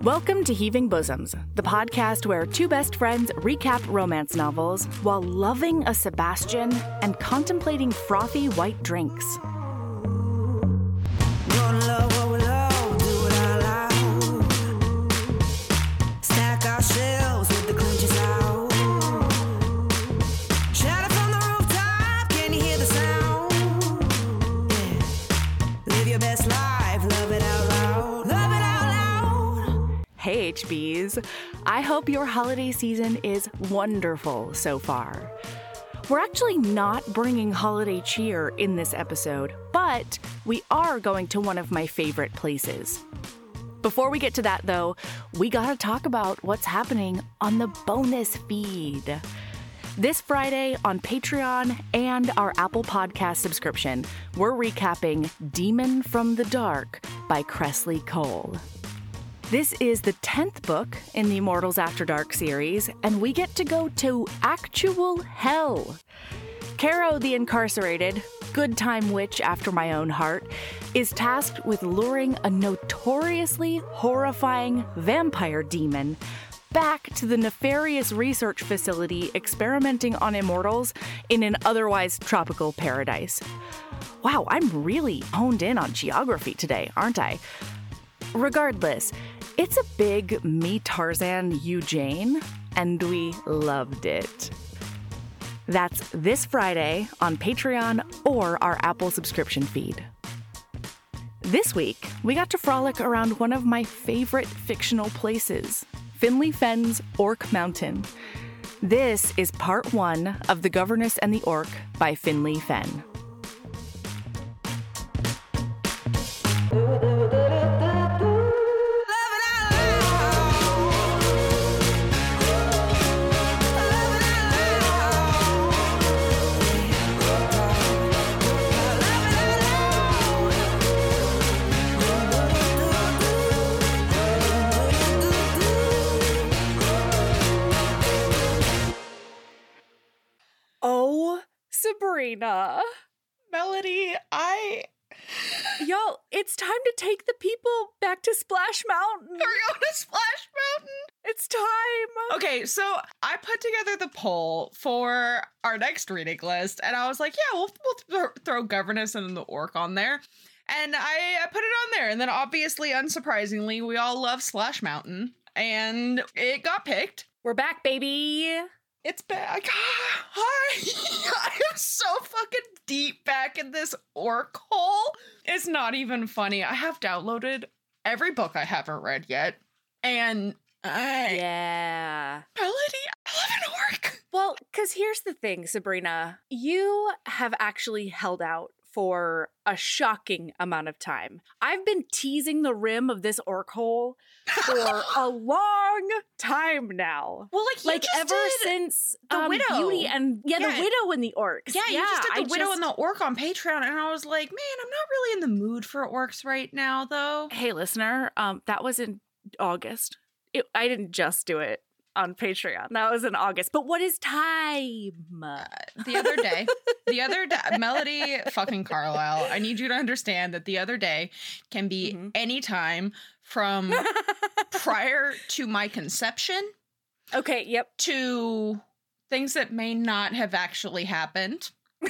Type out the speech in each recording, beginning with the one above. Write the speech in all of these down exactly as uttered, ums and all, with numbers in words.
Welcome to Heaving Bosoms, the podcast where two best friends recap romance novels while loving a Sebastian and contemplating frothy white drinks. Hey H Bs, I hope your holiday season is wonderful so far. We're actually not bringing holiday cheer in this episode, but we are going to one of my favorite places. Before we get to that though, we gotta talk about what's happening on the bonus feed. This Friday on Patreon and our Apple Podcast subscription, we're recapping Demon from the Dark by Kresley Cole. This is the tenth book in the Immortals After Dark series, and we get to go to actual hell. Caro the Incarcerated, good time witch after my own heart, is tasked with luring a notoriously horrifying vampire demon back to the nefarious research facility experimenting on immortals in an otherwise tropical paradise. Wow, I'm really honed in on geography today, aren't I? Regardless, it's a big me Tarzan, you Jane, and we loved it. That's this Friday on Patreon or our Apple subscription feed. This week, we got to frolic around one of my favorite fictional places, Finley Fenn's Orc Mountain. This is part one of The Governess and the Orc by Finley Fenn. Oh, Sabrina. Melody, I... Y'all, it's time to take the people back to Splash Mountain. We're going to Splash Mountain. It's time. Okay, so I put together the poll for our next reading list, and I was like, yeah, we'll, we'll th- throw Governess and the Orc on there. And I, I put it on there, and then obviously, unsurprisingly, we all love Splash Mountain, and it got picked. We're back, baby. It's back. Hi. I am so fucking deep back in this orc hole. It's not even funny. I have downloaded every book I haven't read yet. And I... Yeah. Melody, I love an orc. Well, because here's the thing, Sabrina. You have actually held out for a shocking amount of time. I've been teasing the rim of this orc hole for a long time now. Well, like, you like just ever did since the um, Widow. Beauty and yeah, Yeah. the Widow and the orcs. Yeah, you just did the I Widow just- and the Orc on Patreon, and I was like, man, I'm not really in the mood for orcs right now, though. Hey, listener, um, that was in August. It, I didn't just do it on Patreon. That was in August. But what is time? Uh, the other day, the other day, Melody fucking Carlisle, I need you to understand that the other day can be Mhm. any time from prior to my conception Okay, yep. to things that may not have actually happened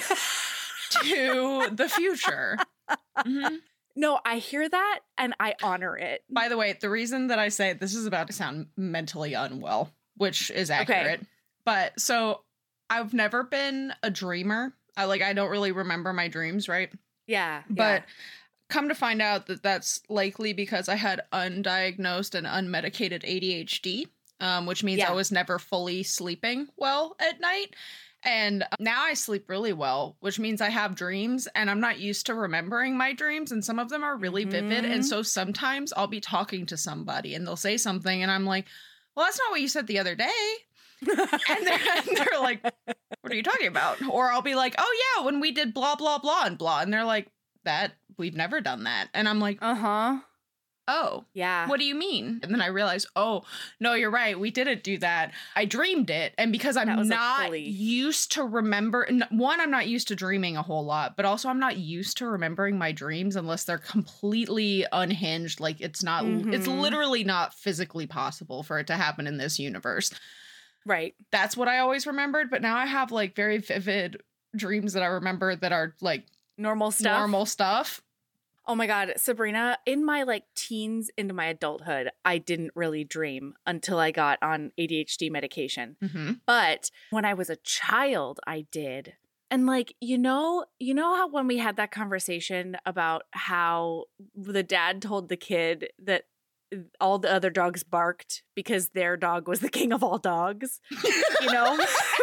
to the future. Mhm. No, I hear that and I honor it. By the way, the reason that I say this is about to sound mentally unwell, which is accurate. Okay. But so I've never been a dreamer. I like I don't really remember my dreams, right? Yeah. But come to find out that that's likely because I had undiagnosed and unmedicated A D H D, um, which means Yeah. I was never fully sleeping well at night. And now I sleep really well, which means I have dreams and I'm not used to remembering my dreams. And some of them are really vivid. Mhm. And so sometimes I'll be talking to somebody and they'll say something and I'm like, well, that's not what you said the other day. and, they're, and they're like, what are you talking about? Or I'll be like, oh yeah, when we did blah, blah, blah and blah. And they're like, that, we've never done that. And I'm like, Uh-huh. oh, Yeah. what do you mean? And then I realized, oh, no, you're right. We didn't do that. I dreamed it. And because That I'm was a not fully- used to remember, n- one, I'm not used to dreaming a whole lot, but also I'm not used to remembering my dreams unless they're completely unhinged. Like it's not, it's Mhm. literally not physically possible for it to happen in this universe. Right. That's what I always remembered. But now I have like very vivid dreams that I remember that are like Normal stuff. normal stuff. Oh my God, Sabrina, in my like teens into my adulthood, I didn't really dream until I got on A D H D medication. Mm-hmm. But when I was a child, I did. And like, you know, you know how when we had that conversation about how the dad told the kid that all the other dogs barked because their dog was the king of all dogs, you know?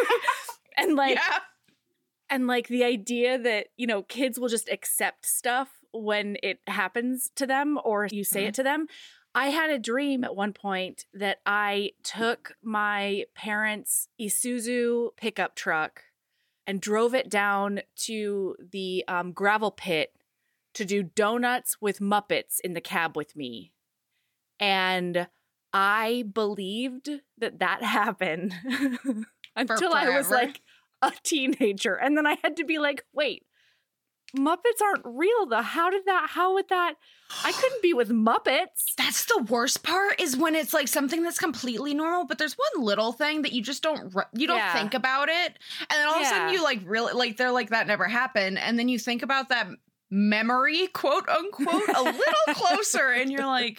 And like, yeah. and like the idea that, you know, kids will just accept stuff when it happens to them or you say Mhm. it to them. I had a dream at one point that I took my parents' Isuzu pickup truck and drove it down to the um, gravel pit to do donuts with Muppets in the cab with me. And I believed that that happened until I was forever? like a teenager. And then I had to be like, wait, Muppets aren't real though. How did that, how would that, I couldn't be with Muppets. That's the worst part is when it's like something that's completely normal, but there's one little thing that you just don't, re- you don't Yeah. think about it. And then all of a Yeah. sudden you like really, like they're like, that never happened. And then you think about that memory, quote unquote, a little closer and you're like,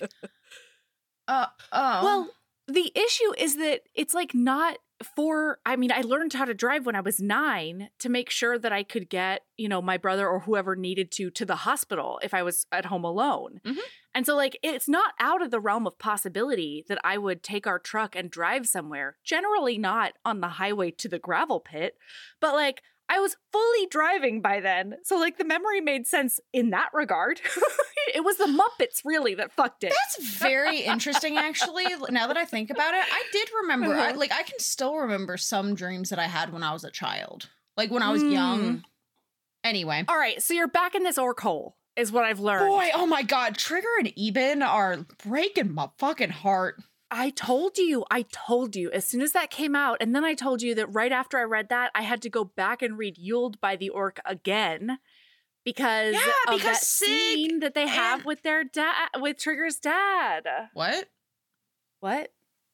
uh, oh. Well, the issue is that it's like not for, I mean, I learned how to drive when I was nine to make sure that I could get, you know, my brother or whoever needed to, to the hospital if I was at home alone. Mhm. And so like, it's not out of the realm of possibility that I would take our truck and drive somewhere, generally not on the highway to the gravel pit, but like, I was fully driving by then. So like the memory made sense in that regard. It was the Muppets really that fucked it. That's very interesting, actually. Now that I think about it, I did remember, I, like, I can still remember some dreams that I had when I was a child, like when I was Mm. young. Anyway. All right, so you're back in this orc hole, is what I've learned. Boy, oh my God, Trigger and Eben are breaking my fucking heart. I told you, I told you as soon as that came out. And then I told you that right after I read that, I had to go back and read Yuled by the Orc again because, Yeah, of because that Sig scene that they have and- with their dad, with Trigger's dad. What? What?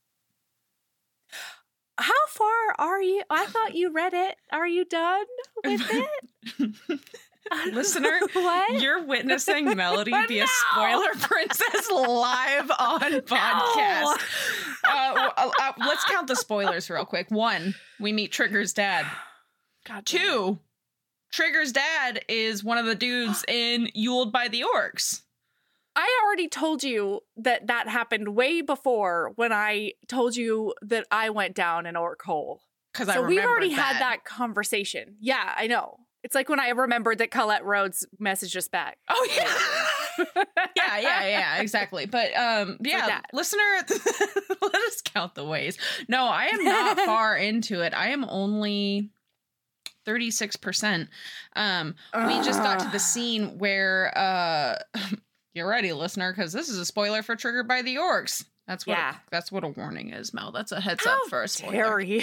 How far are you? I thought you read it. Are you done with it? Listener, What? you're witnessing Melody be a No! spoiler princess live on podcast. Uh, uh, uh, let's count the spoilers real quick. One, we meet Trigger's dad. God damn it. Two, Trigger's dad is one of the dudes in Yuled by the Orcs. I already told you that that happened way before when I told you that I went down an orc hole. Because I So we've remembered already that. had that conversation. Yeah, I know. It's like when I remembered that Colette Rhodes messaged us back. Oh yeah. yeah, yeah, yeah, exactly. But um yeah, like that. listener, let us count the ways. No, I am not far into it. I am only thirty-six percent. Um we just got to the scene where uh you're ready, listener, because this is a spoiler for Triggered by the Orcs. That's what Yeah. a, that's what a warning is, Mel. That's a heads up for a spoiler. dare you?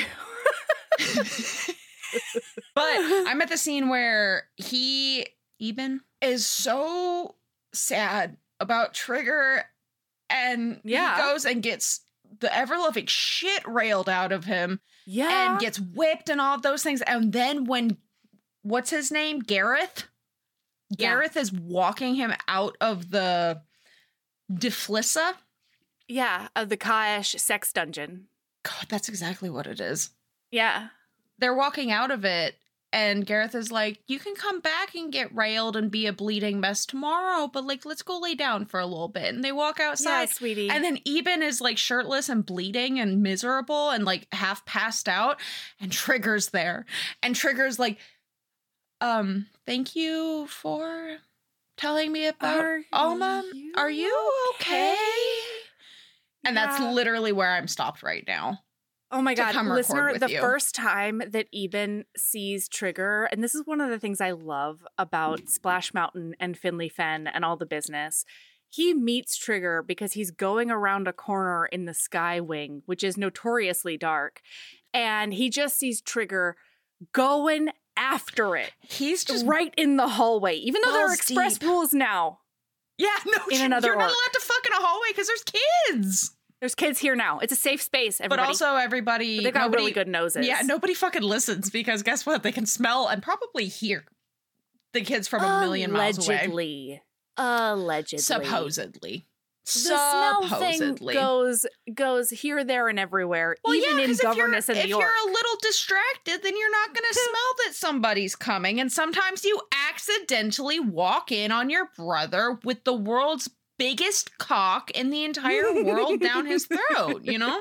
But I'm at the scene where he, Eben, is so sad about Trigger, and Yeah. he goes and gets the ever-loving shit railed out of him Yeah. and gets whipped and all of those things. And then when, what's his name? Gareth? Yeah. Gareth is walking him out of the Deflissa. yeah, of the Kaesh sex dungeon. God, that's exactly what it is. Yeah. They're walking out of it, and Gareth is like, you can come back and get railed and be a bleeding mess tomorrow, but like, let's go lay down for a little bit. And they walk Yeah, outside. sweetie. And then Eben is like shirtless and bleeding and miserable and like half passed out, and Trigger's there. And Trigger's like, um, thank you for telling me about Are Alma. you Are you okay? And that's Yeah. literally where I'm stopped right now. Oh my to God, come record listener, with the you. first time that Eben sees Trigger, and this is one of the things I love about Splash Mountain and Finley Fen and all the business, he meets Trigger because he's going around a corner in the Sky Wing, which is notoriously dark. And he just sees Trigger going after it. He's just right in the hallway, even though there are balls express deep. rules now. Yeah, no, In you- another you're not orc. allowed to fuck in a hallway because there's kids. There's kids here now. It's a safe space, everybody. But also everybody, But they got nobody, really good noses. Yeah, nobody fucking listens because guess what? They can smell and probably hear the kids from a million miles away. Allegedly. Allegedly. Supposedly. The smell thing Supposedly. goes goes here, there, and everywhere, Well, even yeah, in 'cause if you're- governess in if New York. you're a little distracted, then you're not going to smell that somebody's coming. And sometimes you accidentally walk in on your brother with the world's biggest cock in the entire world down his throat, you know?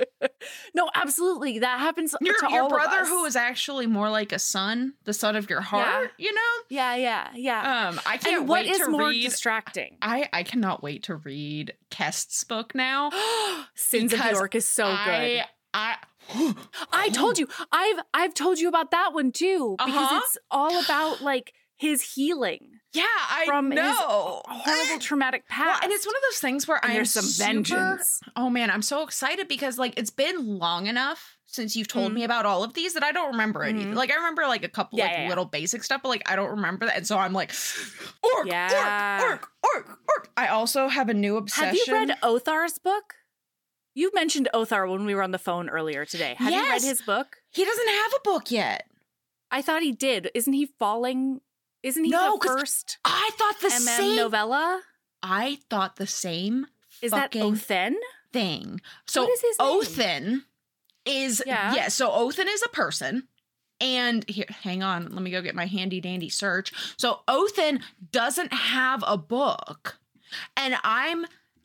No, absolutely. That happens Your, to your all brother of us. who is actually more like a son, the son of your heart, you know? Yeah, yeah, yeah. Um, I can't and what wait is to more read. distracting? I, I cannot wait to read Kest's book now. Sins of the because Orc is so good. I, I, I told you. I've I've told you about that one too because Uh-huh. it's all about like his healing yeah, I from his know. horrible traumatic Well, past. and it's one of those things where And I'm there's some super- vengeance. Oh man, I'm so excited because like it's been long enough since you've told Mhm. me about all of these that I don't remember any. Mhm. Like I remember like a couple Yeah, like yeah, yeah. little basic stuff, but like I don't remember that, and so I'm like, orc, Yeah. orc, orc, orc, orc. I also have a new obsession. Have you read Othar's book? You mentioned Othar when we were on the phone earlier today. Have you read Yes. his book? He doesn't have a book yet. I thought he did. Isn't he falling? Isn't he No, the 'cause first I thought the M M same. novella? I thought the same. Is that fucking Othen? thing. So What is his name? Othen is Yeah. yeah. So Othen is a person. And here, hang on, let me go get my handy dandy search. So Othen doesn't have a book, and I'm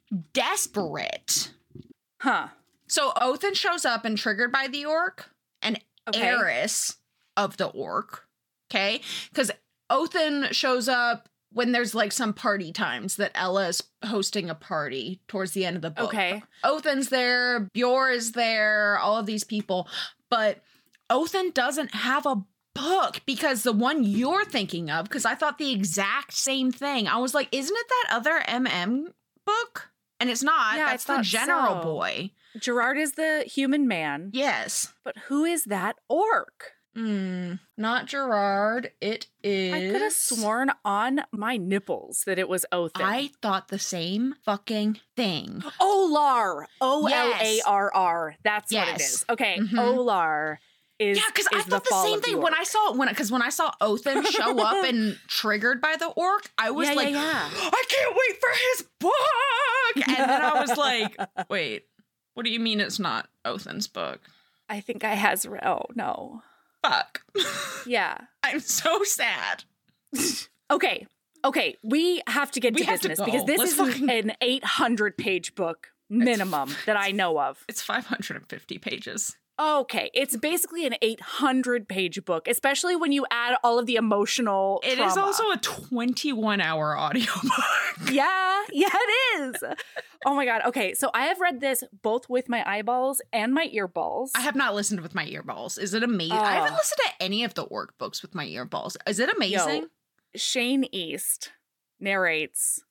desperate. Huh. So Othen shows up and Triggered by the Orc, and Okay. heiress of the Orc. Okay, because Othen shows up when there's like some party times that Ella's hosting a party towards the end of the book. Okay. Othen's there, Bjor is there, all of these people, but Othen doesn't have a book because the one you're thinking of, because I thought the exact same thing. I was like, isn't it that other M M book? And it's not. Yeah, I That's the thought general so. boy. Gerard is the human man. Yes. But who is that orc? Mm, not Gerard. It is. I could have sworn on my nipples that it was Othen. I thought the same fucking thing. Olar. O L A R R. That's what it Yes. is. Okay. Mhm. Olar is Yeah, because I is thought the, fall same of the thing when orc. I saw when because when I saw Othen show up and Triggered by the Orc, I was Yeah, yeah, like, yeah. I can't wait for his book. And then I was like, wait, what do you mean it's not Othen's book? I think I has re- oh no. Fuck. Yeah. I'm so sad. Okay. Okay. We have to get We to have to business go. because this Let's is an- fucking- an eight hundred page book minimum that I know of. It's five hundred fifty pages. Okay, it's basically an eight hundred page book, especially when you add all of the emotional It is trauma. also a twenty-one hour audiobook. Yeah, yeah, it is. Oh my God. Okay, so I have read this both with my eyeballs and my earballs. I have not listened with my earballs. Is it amazing? I haven't Oh. listened to any of the Orc books with my earballs. Is it amazing? Yo, Shane East narrates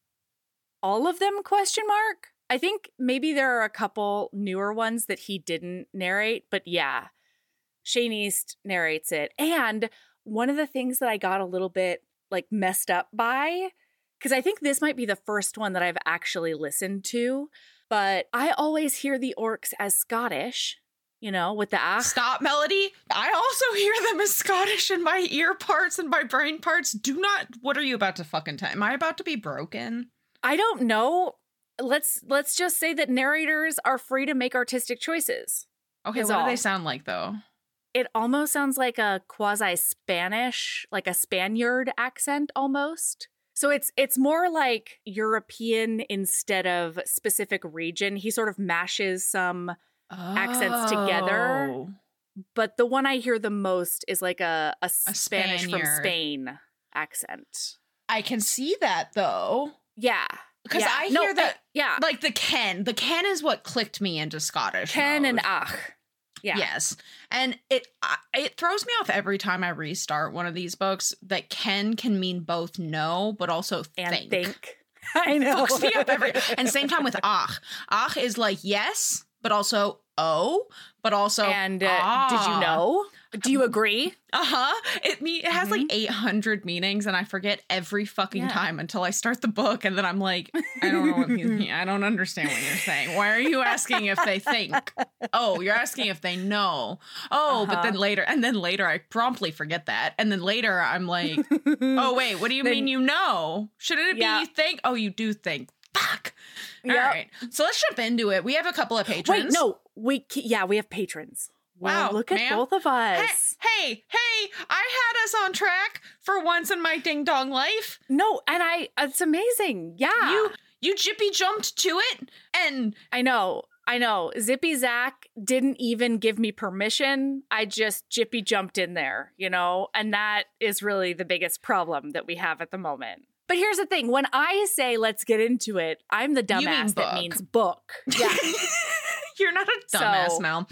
all of them, question mark? I think maybe there are a couple newer ones that he didn't narrate, but yeah, Shane East narrates it. And one of the things that I got a little bit like messed up by, because I think this might be the first one that I've actually listened to, but I always hear the orcs as Scottish, you know, with the ach. Stop, Melody. I also hear them as Scottish in my ear parts and my brain parts. Do not. What are you about to fucking tell? Am I about to be broken? I don't know. Let's let's just say that narrators are free to make artistic choices. Okay, Is what all. do they sound like though? It almost sounds like a quasi Spanish, like a Spaniard accent almost. So it's it's more like European instead of specific region. He sort of mashes some, accents together. Oh. but the one I hear the most is like a a, Spanish from Spaniard. Spain accent. I can see that though. Yeah. Because yeah. I No, hear that, yeah. like the Ken. The Ken is what clicked me into Scottish. Ken and mode. ach. Yeah. Yes, and it I, it throws me off every time I restart one of these books that Ken can mean both no, but also And think. think. I know. Fucks me up every. And same time with ach. Ach is like yes, but also oh, but also And uh, ah. did you know? Do you agree? Uh-huh. It me it has Mhm. like eight hundred meanings, and I forget every fucking Yeah. time until I start the book, and then I'm like, I don't know what these mean. I don't understand what you're saying. Why are you asking if they think? Oh, you're asking if they know. Oh, but Uh-huh. then later, and then later I promptly forget that. And then later I'm like, oh wait, what do you Then- mean you know? Shouldn't it be Yeah. you think? Oh, you do think. Fuck. All Yep. right. So let's jump into it. We have a couple of patrons. Wait, no. We ca- yeah, we have patrons. Wow, Wow, look at ma'am. both of Hey, us. hey, hey, I had us on track for once in my ding dong life. No, and I it's amazing. Yeah. You you jippy jumped to it, and I know. I know. Zippy Zach didn't even give me permission. I just jippy jumped in there, you know? And that is really the biggest problem that we have at the moment. But here's the thing. When I say let's get into it, I'm the You mean dumbass that book. means book. Yeah. you're not a dumbass, So- Mel.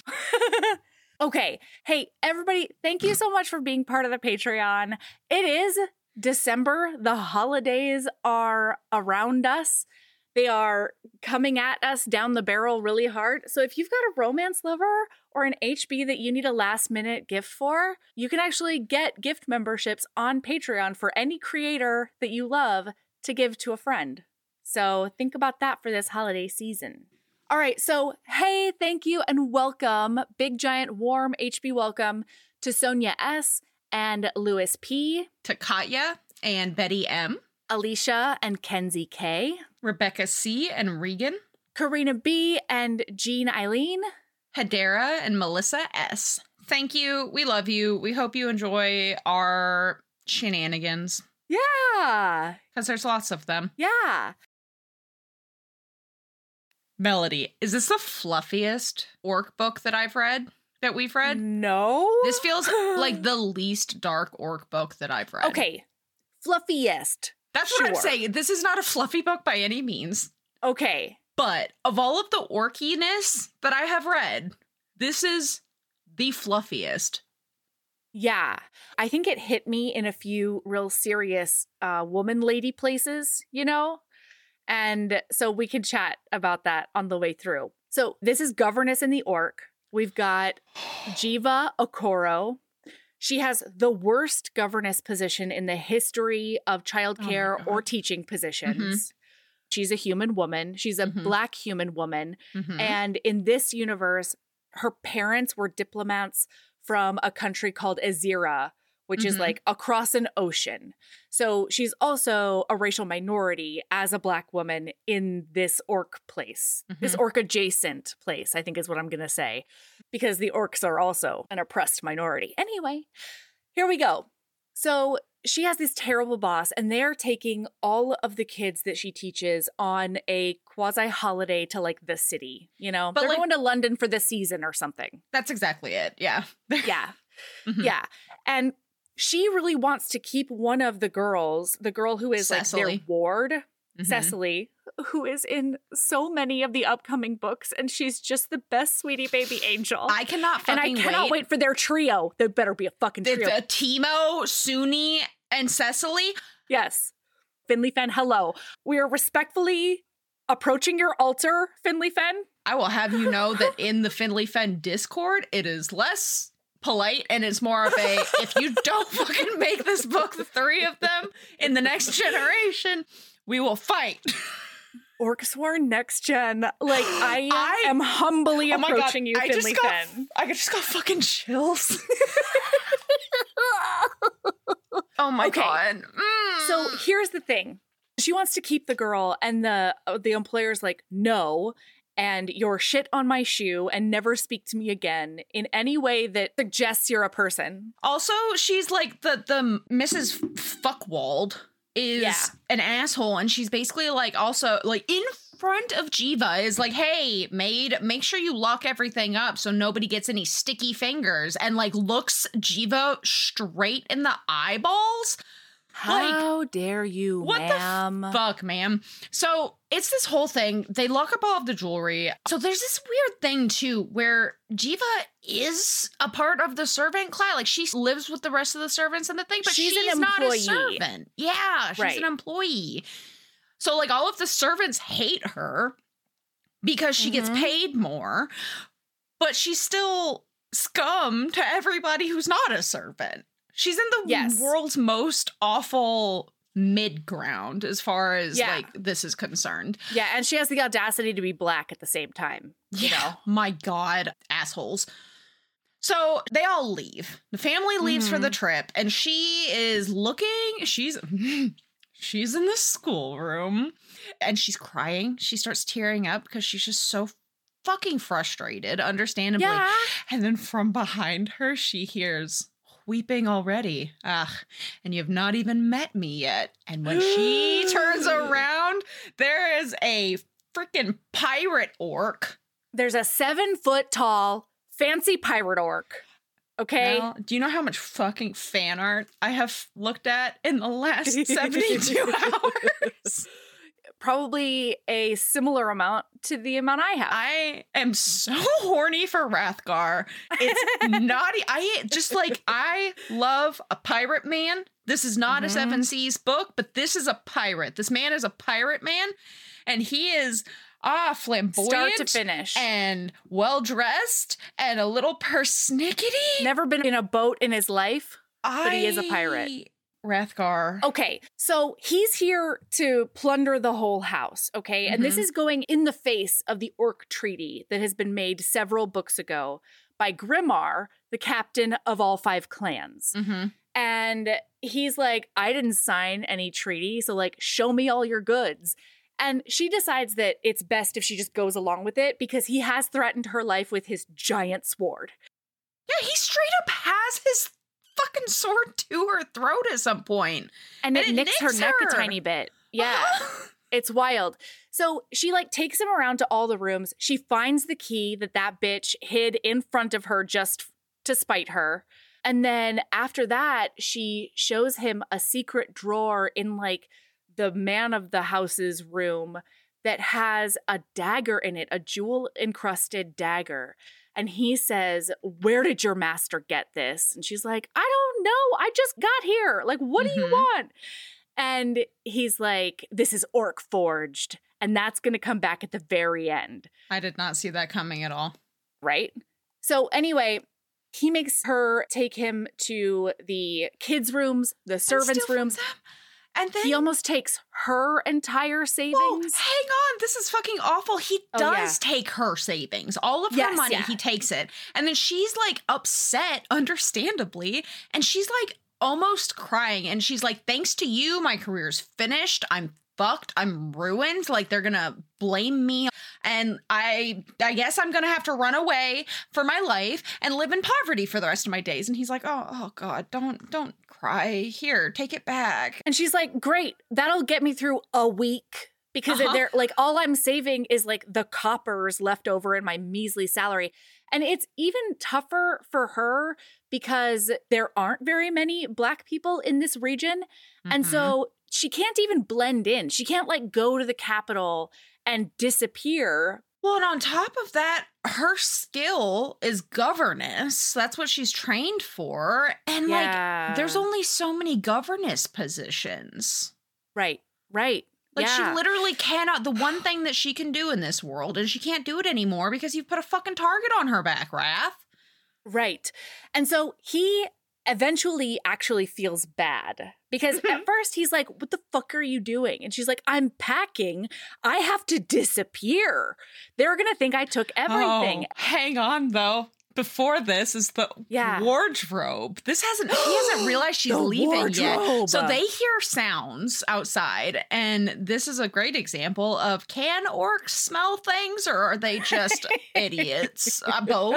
Okay. Hey, everybody, thank you so much for being part of the Patreon. It is December. The holidays are around us. They are coming at us down the barrel really hard. So if you've got a romance lover or an H B that you need a last minute gift for, you can actually get gift memberships on Patreon for any creator that you love to give to a friend. So think about that for this holiday season. All right, so hey, thank you and welcome, big giant warm H B welcome to Sonia S and Lewis P, To Katya and Betty M, Alicia and Kenzie K, Rebecca C and Regan, Karina B and Jean Eileen. Hedera and Melissa S. Thank you. We love you. We hope you enjoy our shenanigans, Yeah, because there's lots of them. yeah. Melody, is this the fluffiest orc book that I've read? That we've read? No. This feels like the least dark orc book that I've read. Okay, fluffiest. That's what I'm Sure. saying. This is not a fluffy book by any means. Okay, But of all of the orkiness that I have read, this is the fluffiest. yeah. I think it hit me in a few real serious uh, woman lady places, you know? And so we could chat about that on the way through. So this is Governess in the Orc. We've got Jiva Okoro. She has the worst governess position in the history of childcare God. or teaching positions. She's a human woman. She's a Mhm. black human woman. Mhm. And in this universe, her parents were diplomats from a country called Azira, which is Mhm. like across an ocean. So she's also a racial minority as a black woman in this orc place, this Mhm. orc adjacent place, I think is what I'm going to say, because the orcs are also an oppressed minority. Anyway, here we go. So she has this terrible boss, and they're taking all of the kids that she teaches on a quasi holiday to like the city. You know, But, they're like- going to London for the season or something. That's exactly it. Yeah. Yeah. Mhm. Yeah. And she really wants to keep one of the girls, the girl who is like Cecily. their ward, Mhm. Cecily, who is in so many of the upcoming books, and she's just the best sweetie baby angel. I cannot and I fucking cannot wait. wait. for their trio. There better be a fucking It's trio. uh, Timo, Suni, and Cecily. Yes. Finley Fen, hello. We are respectfully approaching your altar, Finley Fen. I will have you know that in the Finley Fen Discord, it is less polite and it's more of a if you don't fucking make this book the three of them in the next generation, we will fight. Orcsworn Next Gen. Like, I, I- am humbly Oh my God, approaching you, I Finley just got Fen. I just got fucking chills. Oh my Okay. God. Mm. So here's the thing. She wants to keep the girl, and the uh, the employer's like, no, and you're shit on my shoe and never speak to me again in any way that suggests you're a person. Also, she's like the the Missus Fuckwald is Yeah. an asshole, and she's basically like also like in front of Jiva is like, hey, maid, make sure you lock everything up so nobody gets any sticky fingers, and like looks Jiva straight in the eyeballs. How dare you, What ma'am? the fuck, ma'am? So it's this whole thing. They lock up all of the jewelry. So there's this weird thing too, where Jiva is a part of the servant class. Like she lives with the rest of the servants and the thing, but She's she's, an not a employee. servant. Yeah, she's Right. an employee. So like all of the servants hate her because she mm-hmm. gets paid more, but she's still scum to everybody who's not a servant. She's in the yes. world's most awful mid ground as far as yeah. like this is concerned. Yeah, and she has the audacity to be black at the same time. You yeah. know, my God, assholes. So they all leave. The family leaves mm-hmm. for the trip, and she is looking. She's she's in the schoolroom, and she's crying. She starts tearing up because she's just so fucking frustrated, understandably. Yeah. And then from behind her, she hears, "Weeping already. Ugh, and you've not even met me yet." And when she turns around, there is a freaking pirate orc. There's a seven foot tall fancy pirate orc. Okay. Well, do you know how much fucking fan art I have looked at in the last seventy-two hours? Probably a similar amount to the amount I have. I am so horny for Hrothgar. It's naughty. I just like, I love a pirate man. This is not mm-hmm. a Seven Seas book, but this is a pirate. This man is a pirate man, and he is ah flamboyant, start to finish, and well dressed, and a little persnickety. Never been in a boat in his life, I... but he is a pirate. Hrothgar. Okay, so he's here to plunder the whole house, okay? Mm-hmm. And this is going in the face of the Orc Treaty that has been made several books ago by Grimarr, the captain of all five clans. Mm-hmm. And he's like, I didn't sign any treaty, so like, show me all your goods. And she decides that it's best if she just goes along with it because he has threatened her life with his giant sword. Yeah, he straight up has his fucking sword to her throat at some point. And, and it, it nicks, nicks her, her neck a tiny bit. Yeah. It's wild. So she like takes him around to all the rooms. She finds the key that that bitch hid in front of her just to spite her. And then after that, she shows him a secret drawer in like the man of the house's room that has a dagger in it, a jewel encrusted dagger. And he says, "Where did your master get this?" And she's like, "I don't know. I just got here. Like, what mm-hmm. do you want?" And he's like, "This is orc forged." And that's going to come back at the very end. I did not see that coming at all. Right? So anyway, he makes her take him to the kids' rooms, the servants' rooms. And then he almost takes her entire savings. Whoa, hang on. This is fucking awful. He oh, does yeah. take her savings. All of yes, her money, yeah. he takes it. And then she's like upset, understandably. And she's like almost crying. And she's like, "Thanks to you, my career's finished. I'm fucked. I'm ruined. Like, they're gonna blame me. And I I guess I'm gonna have to run away for my life and live in poverty for the rest of my days." And he's like, oh, oh God, don't, don't cry. Here, take it back. And she's like, "Great, that'll get me through a week." Because uh-huh. they're like, all I'm saving is like the coppers left over in my measly salary. And it's even tougher for her because there aren't very many Black people in this region. Mm-hmm. And so she can't even blend in. She can't like go to the capital and disappear. Well, and on top of that, her skill is governess. That's what she's trained for. And yeah. like, there's only so many governess positions. Right, right. Like, yeah. she literally cannot. The one thing that she can do in this world is she can't do it anymore because you've put a fucking target on her back, Wrath. Right. And so he eventually actually feels bad because at first he's like, "What the fuck are you doing?" And she's like, "I'm packing. I have to disappear. They're going to think I took everything." Oh, hang on, though. Before this is the yeah. wardrobe. This hasn't, he hasn't realized she's leaving yet. So they hear sounds outside. And this is a great example of, can orcs smell things or are they just idiots? Uh, both.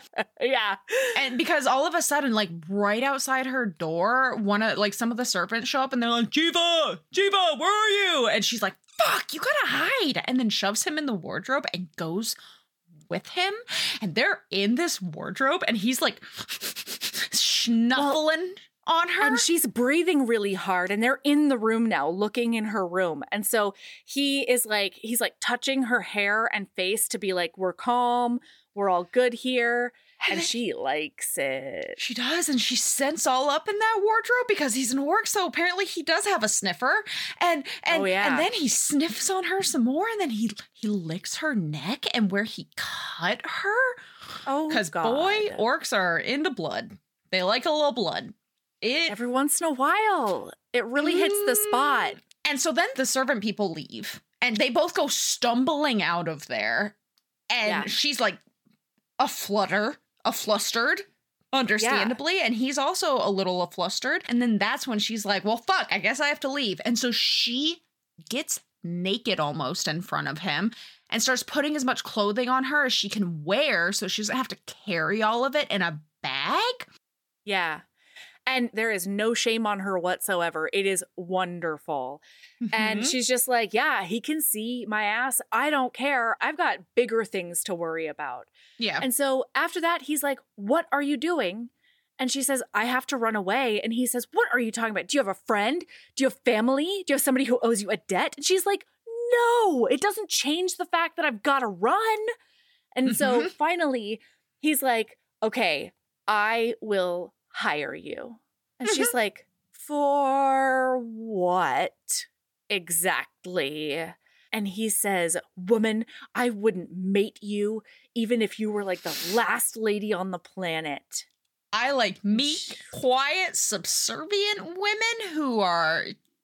Yeah. And because all of a sudden, like right outside her door, one of like some of the servants show up and they're like, "Jiva, Jiva, where are you?" And she's like, "Fuck, you gotta hide." And then shoves him in the wardrobe and goes with him, and they're in this wardrobe and he's like snuffling well, on her. And she's breathing really hard, and they're in the room now, looking in her room. And so he is like, he's like touching her hair and face to be like, we're calm, we're all good here. And she likes it. She does, and she scents all up in that wardrobe because he's an orc, so apparently he does have a sniffer. And and Oh, yeah. and then he sniffs on her some more, and then he he licks her neck and where he cut her. Oh, Because God. boy, orcs are into blood. They like a little blood. It Every once in a while, it really hits the spot. And so then the servant people leave, and they both go stumbling out of there. And Yeah. she's like a flutter, a flustered, understandably. And he's also a little a flustered. And then that's when she's like, well, fuck, I guess I have to leave. And so she gets naked almost in front of him and starts putting as much clothing on her as she can wear so she doesn't have to carry all of it in a bag. Yeah. And there is no shame on her whatsoever. It is wonderful. And Mhm. she's just like, yeah, he can see my ass. I don't care. I've got bigger things to worry about. Yeah. And so after that, he's like, what are you doing? And she says, I have to run away. And he says, what are you talking about? Do you have a friend? Do you have family? Do you have somebody who owes you a debt? And she's like, no, it doesn't change the fact that I've got to run. And so Mhm. finally, he's like, okay, I will hire you. And she's like, for what exactly? And he says, woman, I wouldn't mate you even if you were like the last lady on the planet. I like meek, quiet, subservient women who are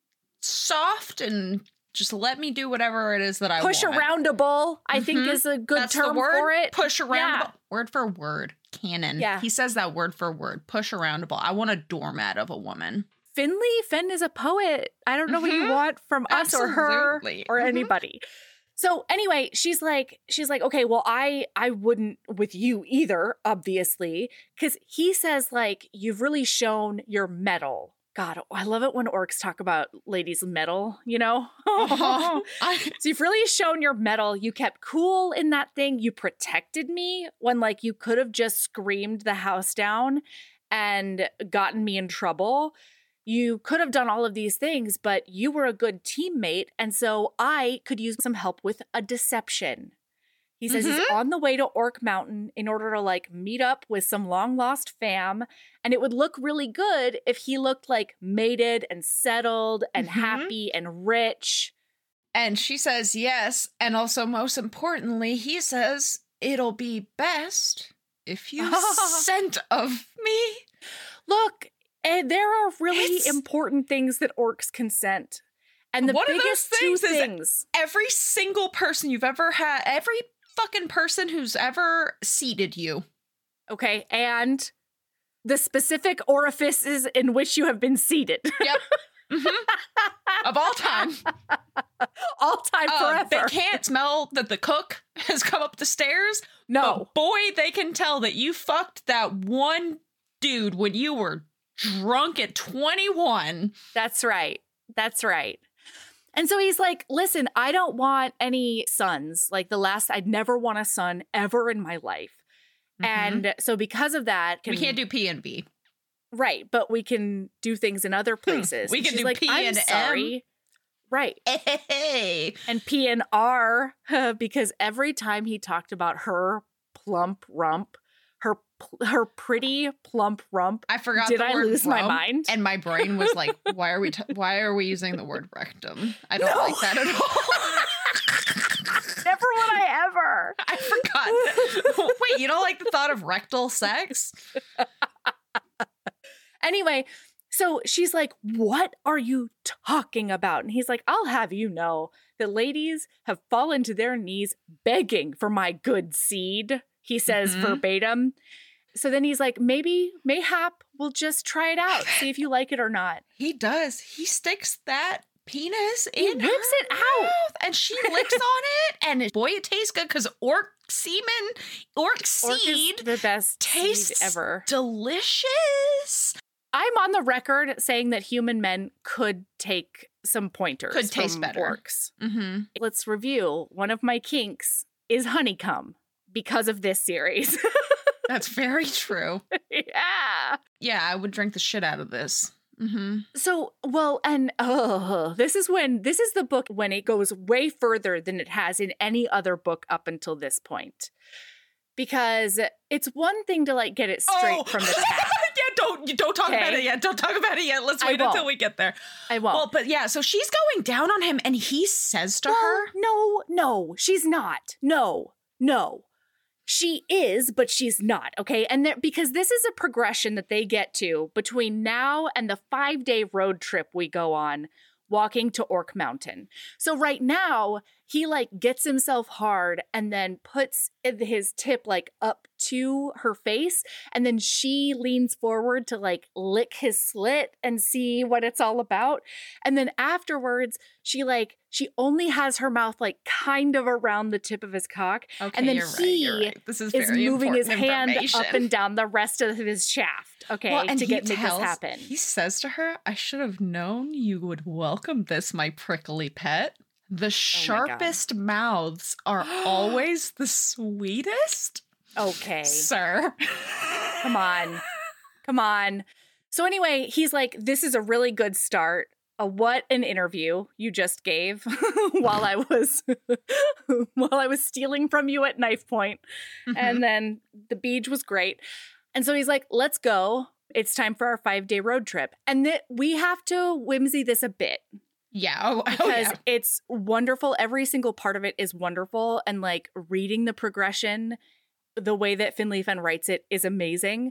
soft and just let me do whatever it is that I Push want. aroundable, I think Mhm. is a good That's term the word. for it. Push aroundable. Yeah. Word for word. Canon. Yeah. He says that word for word. Push aroundable. I want a doormat of a woman. Finley, Finn is a poet. I don't know what you Mhm. want from us or her Absolutely. or Mhm. anybody. So anyway, she's like, she's like, okay, well, I I wouldn't with you either, obviously, because he says like, you've really shown your mettle. God, I love it when orcs talk about ladies' mettle, you know? Uh-huh. I, So you've really shown your mettle. You kept cool in that thing. You protected me when like you could have just screamed the house down and gotten me in trouble. You could have done all of these things, but you were a good teammate. And so I could use some help with a deception. He says he's on the way to Orc Mountain in order to like meet up with some long lost fam. And it would look really good if he looked like mated and settled and Mhm. happy and rich. and she says yes. And also, most importantly, he says it'll be best if you scent of me. Look, and there are really It's- important things that orcs consent. And the One of those biggest two things is- things. Every single person you've ever had, every fucking person who's ever seated you. Okay, and the specific orifices in which you have been seated. Yep. Mhm. Of all time. All time Uh, they forever. can't smell that the cook has come up the stairs. No. But boy, they can tell that you fucked that one dude when you were drunk at twenty-one. That's right. That's right. And so he's like, listen, I don't want any sons. Like the last, I'd never want a son ever in my life. Mhm. And so because of that, we can- can't do P and V. right, but we can do things in other places. We And can she's do like, P I'm and M. sorry. Right. Hey. And P and R, because every time he talked about her plump rump, her pl- her pretty plump rump, I forgot. did the I word lose my rump, mind? And my brain was like, "Why are we? T- why are we using the word rectum? I don't No. like that at all." Never would I ever. I forgot. Wait, you don't like the thought of rectal sex? Anyway, so she's like, what are you talking about? And he's like, I'll have you know the ladies have fallen to their knees begging for my good seed, he says Mhm. verbatim. So then he's like, maybe, mayhap, we'll just try it out, see if you like it or not. He does. He sticks that penis He in whips her it out. mouth, and she licks on it, and boy, it tastes good because orc semen, orc Orc is seed the best tastes seed ever. delicious. I'm on the record saying that human men could take some pointers Could taste from better. orcs. Mm-hmm. Let's review. One of my kinks is honeycomb because of this series. That's very true. Yeah. Yeah, I would drink the shit out of this. Mm-hmm. So, well, and oh, this is when, this is the book when it goes way further than it has in any other book up until this point. Because it's one thing to, like, get it straight oh. from the tap. yeah, don't, you don't talk Okay. about it yet. Don't talk about it yet. Let's wait until we get there. I won't. Well, but yeah, so she's going down on him and he says to well, her. No, no, she's not. No, no. She is, but she's not, okay? And there, because this is a progression that they get to between now and the five-day road trip we go on walking to Orc Mountain. So right now, he, like, gets himself hard and then puts his tip, like, up to her face, and then she leans forward to, like, lick his slit and see what it's all about. And then afterwards, she, like, she only has her mouth, like, kind of around the tip of his cock. Okay, and then you're right, he you're right. This is, is very moving his important hand information. up and down the rest of his shaft, okay, well, and to he get make tells, this happen. He says to her, I should have known you would welcome this, my prickly pet. The sharpest mouths are always the sweetest. Okay. Sir. Come on. Come on. So anyway, he's like, this is a really good start. Uh, what an interview you just gave while I was while I was stealing from you at knife point. Mm-hmm. And then the beach was great. And so he's like, let's go. It's time for our five-day road trip. And that we have to whimsy this a bit. Yeah. Oh, because oh, yeah. it's wonderful. Every single part of it is wonderful. And, like, reading the progression, the way that Finley Fenn writes it is amazing.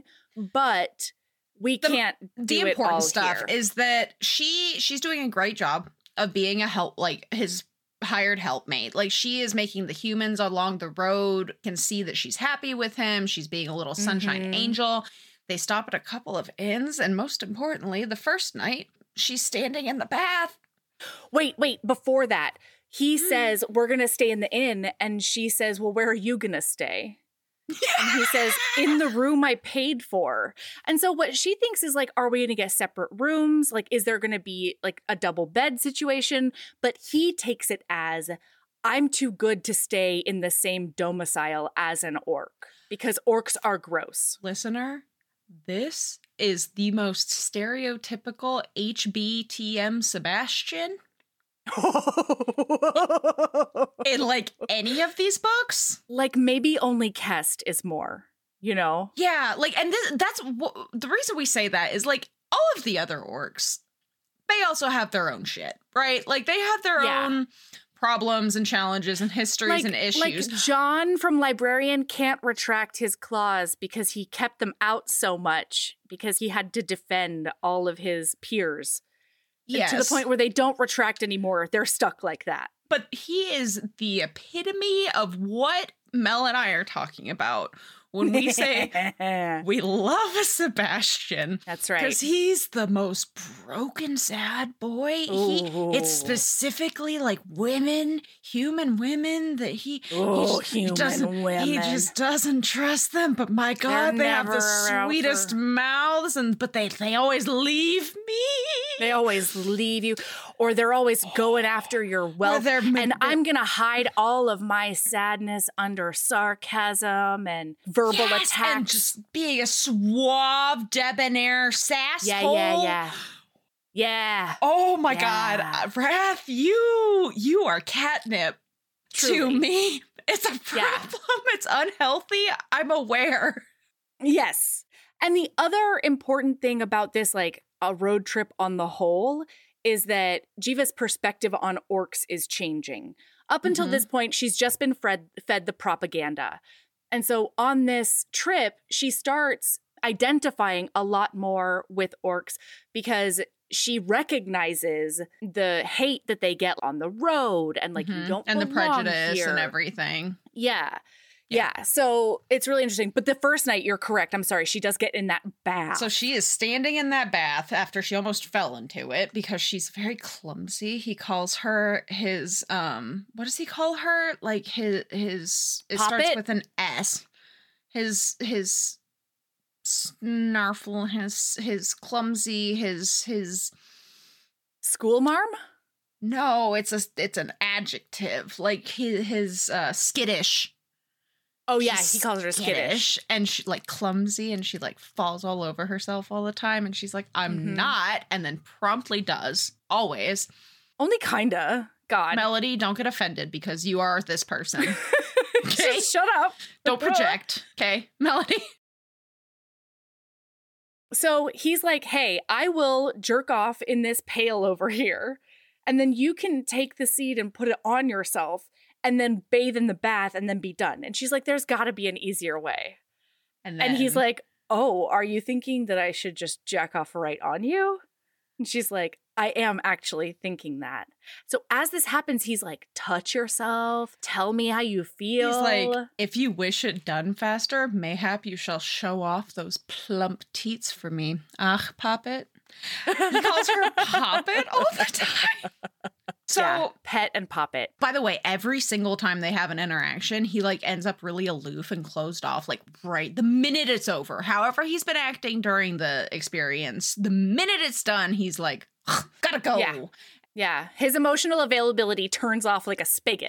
But we the, can't do the it important all stuff here. is that she she's doing a great job of being a help, like his hired helpmate. Like, she is making the humans along the road can see that she's happy with him. She's being a little sunshine Mm-hmm. angel. They stop at a couple of inns, and most importantly, the first night, she's standing in the bath. Wait, wait, before that, he says, we're going to stay in the inn. And she says, well, where are you going to stay? And he says, in the room I paid for. And so what she thinks is, like, are we going to get separate rooms? Like, is there going to be, like, a double bed situation? But he takes it as, I'm too good to stay in the same domicile as an orc because orcs are gross. Listener, this is the most stereotypical H B T M Sebastian in, like, any of these books. Like, maybe only Kest is more, you know? Yeah, like, and this, that's wh- the reason we say that is, like, all of the other orcs, they also have their own shit, right? Like, they have their Yeah. own problems and challenges and histories like, and issues. Like, John from Librarian can't retract his claws because he kept them out so much because he had to defend all of his peers. Yes. To the point where they don't retract anymore. They're stuck like that. But he is the epitome of what Mel and I are talking about when we say we love a Sebastian. That's right. Because he's the most broken, sad boy. He, it's specifically, like, women, human women that he, oh, he, just, human he doesn't, women. he just doesn't trust them. But my God, They're they have the never sweetest over. mouths, and but they they always leave me. They always leave you, or they're always going after your wealth. they're- And I'm going to hide all of my sadness under sarcasm and verbal Yes, attacks. and just being a suave, debonair sass yeah, hole. yeah, yeah. Yeah. Oh my Yeah. God, Wrath, you you are catnip Truly. to me. It's a problem. Yeah. It's unhealthy. I'm aware. Yes. And the other important thing about this, like, a road trip on the whole, is that Jiva's perspective on orcs is changing. Up until Mhm. this point, she's just been fed, fed the propaganda. And so on this trip, she starts identifying a lot more with orcs because she recognizes the hate that they get on the road and, like, Mhm. you don't and the belong prejudice here. and everything. Yeah. Yeah. yeah. So it's really interesting. But the first night, you're correct. I'm sorry. She does get in that bath. So she is standing in that bath after she almost fell into it because she's very clumsy. He calls her his um what does he call her? Like his his it starts Poppet? with an S. His his snarfle, his his clumsy, his his School marm? no, it's a it's an adjective. Like his his uh skittish. Oh, yeah, she's he calls her skittish. and she like clumsy, and she like falls all over herself all the time. And she's like, I'm Mhm. not. And then promptly does, always. Only kinda. God. Melody, don't get offended because you are this person. Okay? Just shut up. Don't project. Okay, Melody? So he's like, hey, I will jerk off in this pail over here. And then you can take the seed and put it on yourself and then bathe in the bath and then be done. And she's like, there's got to be an easier way. And, then, and he's like, oh, are you thinking that I should just jack off right on you? And she's like, I am actually thinking that. So as this happens, he's like, touch yourself. Tell me how you feel. He's like, if you wish it done faster, mayhap you shall show off those plump teats for me. Ach, poppet. He calls her poppet all the time. So, yeah, pet and poppet. By the way, every single time they have an interaction, he like ends up really aloof and closed off, like right the minute it's over. However, he's been acting during the experience. The minute it's done, he's like, gotta go. Yeah. Yeah. His emotional availability turns off like a spigot.